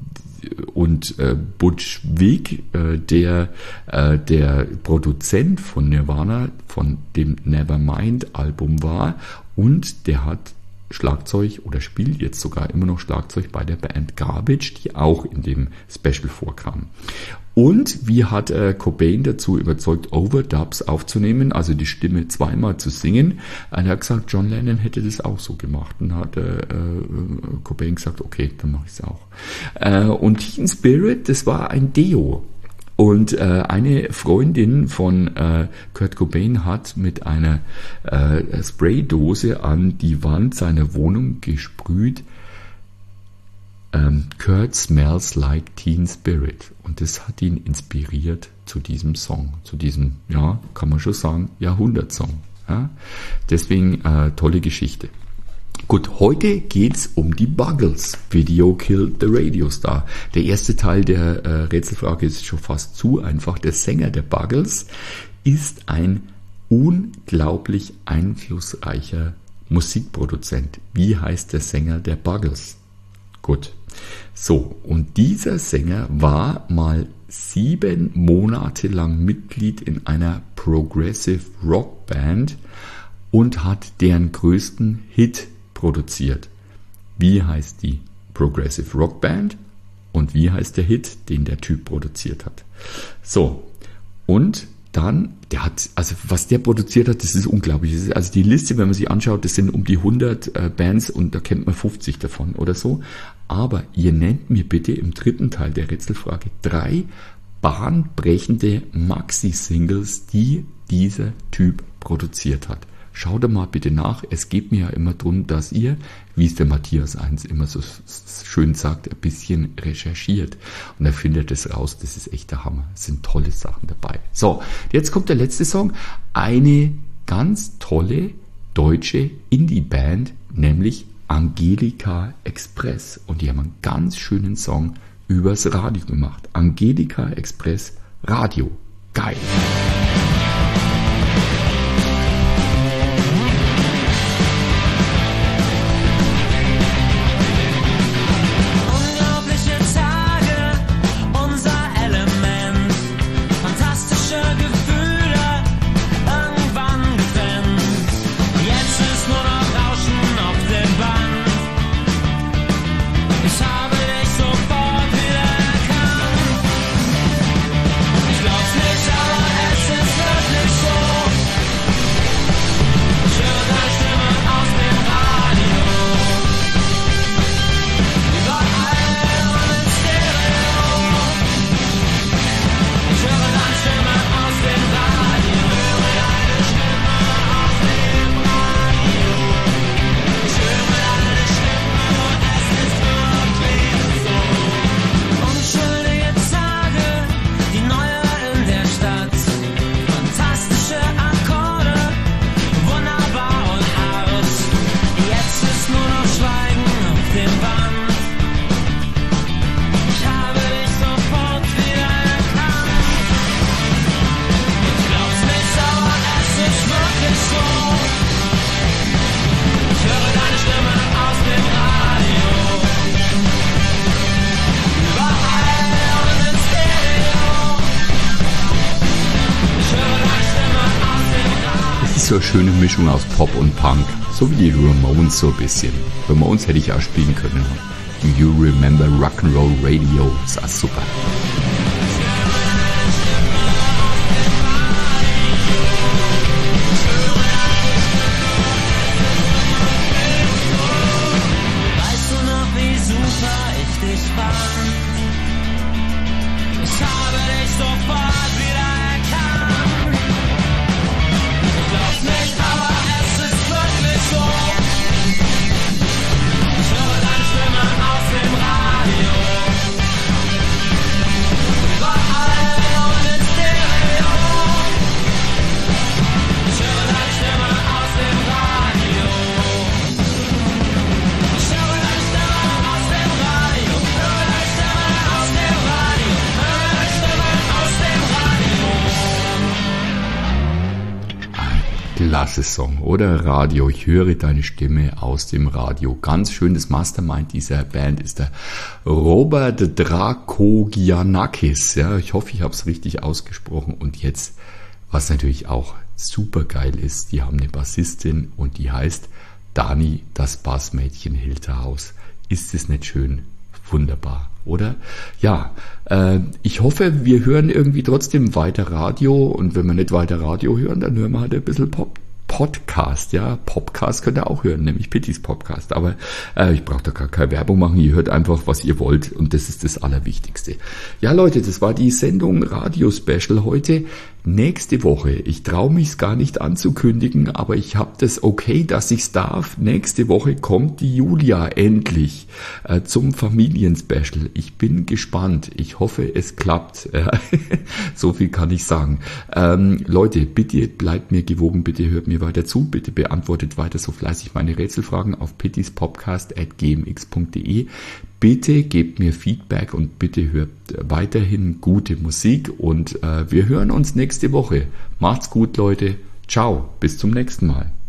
und äh, Butch Vig, äh, der äh, der Produzent von Nirvana, von dem Nevermind-Album war, und der hat Schlagzeug oder spielt jetzt sogar immer noch Schlagzeug bei der Band Garbage, die auch in dem Special vorkam. Und wie hat äh, Cobain dazu überzeugt, Overdubs aufzunehmen, also die Stimme zweimal zu singen? Er hat gesagt, John Lennon hätte das auch so gemacht. Und hat äh, Cobain gesagt, okay, dann mache ich es auch. Äh, und Teen Spirit, das war ein Deo. Und äh, eine Freundin von äh, Kurt Cobain hat mit einer äh, Spraydose an die Wand seiner Wohnung gesprüht, ähm, Kurt smells like Teen Spirit. Und das hat ihn inspiriert zu diesem Song, zu diesem, ja, kann man schon sagen, Jahrhundertsong. Ja? Deswegen äh, tolle Geschichte. Gut, heute geht's um die Buggles. Video Killed the Radio Star. Der erste Teil der äh, Rätselfrage ist schon fast zu einfach. Der Sänger der Buggles ist ein unglaublich einflussreicher Musikproduzent. Wie heißt der Sänger der Buggles? Gut, so, und dieser Sänger war mal sieben Monate lang Mitglied in einer Progressive Rock Band und hat deren größten Hit produziert. Wie heißt die Progressive Rock Band und wie heißt der Hit, den der Typ produziert hat? So, und dann, der hat, also was der produziert hat, das ist unglaublich. Das ist, also die Liste, wenn man sich anschaut, das sind um die hundert äh, Bands und da kennt man fünfzig davon oder so. Aber ihr nennt mir bitte im dritten Teil der Rätselfrage drei bahnbrechende Maxi-Singles, die dieser Typ produziert hat. Schaut mal bitte nach. Es geht mir ja immer darum, dass ihr, wie es der Matthias eins immer so schön sagt, ein bisschen recherchiert. Und er findet es raus. Das ist echt der Hammer. Es sind tolle Sachen dabei. So, jetzt kommt der letzte Song. Eine ganz tolle deutsche Indie-Band, nämlich Angelika Express. Und die haben einen ganz schönen Song übers Radio gemacht. Angelika Express Radio. Geil. Ich glaub's nicht, aber es ist wirklich so. so eine schöne Mischung aus Pop und Punk, so wie die Ramones so ein bisschen. Ramones hätte ich auch spielen können. You Remember Rock'n'Roll Radio, ist auch super. Weißt du noch, wie super ich dich fand? Ich habe dich sofort wieder erkannt. Du glaubst nicht, aber es ist wirklich so. Ich höre deine Stimme aus dem Radio. Überall und in Stereo. Ich höre deine Stimme aus dem Radio. Ich höre deine Stimme aus dem Radio. Höre deine Stimme aus dem Radio. Höre deine Stimme aus dem Radio. Klasse Song, oder? Radio, ich höre deine Stimme aus dem Radio. Ganz schönes Mastermind dieser Band ist der Robert Drakogianakis. Ja, ich hoffe, ich habe es richtig ausgesprochen. Und jetzt, was natürlich auch super geil ist, die haben eine Bassistin und die heißt Dani, das Bassmädchen Hilterhaus. Ist es nicht schön? Wunderbar, oder? Ja, äh, ich hoffe, wir hören irgendwie trotzdem weiter Radio, und wenn wir nicht weiter Radio hören, dann hören wir halt ein bisschen Pop. Podcast, ja, Podcast könnt ihr auch hören, nämlich Pittys Podcast, aber äh, ich brauche da gar keine Werbung machen, ihr hört einfach, was ihr wollt, und das ist das Allerwichtigste. Ja Leute, das war die Sendung Radio Special heute. Nächste Woche, ich traue mich es gar nicht anzukündigen, aber ich habe das okay, dass ich es darf. Nächste Woche kommt die Julia endlich äh, zum Familienspecial. Ich bin gespannt. Ich hoffe, es klappt. So viel kann ich sagen. Ähm, Leute, bitte bleibt mir gewogen, bitte hört mir weiter zu, bitte beantwortet weiter so fleißig meine Rätselfragen auf pittyspodcast at g m x punkt d e. Bitte gebt mir Feedback und bitte hört weiterhin gute Musik, und äh, wir hören uns nächste Woche. Macht's gut, Leute. Ciao, bis zum nächsten Mal.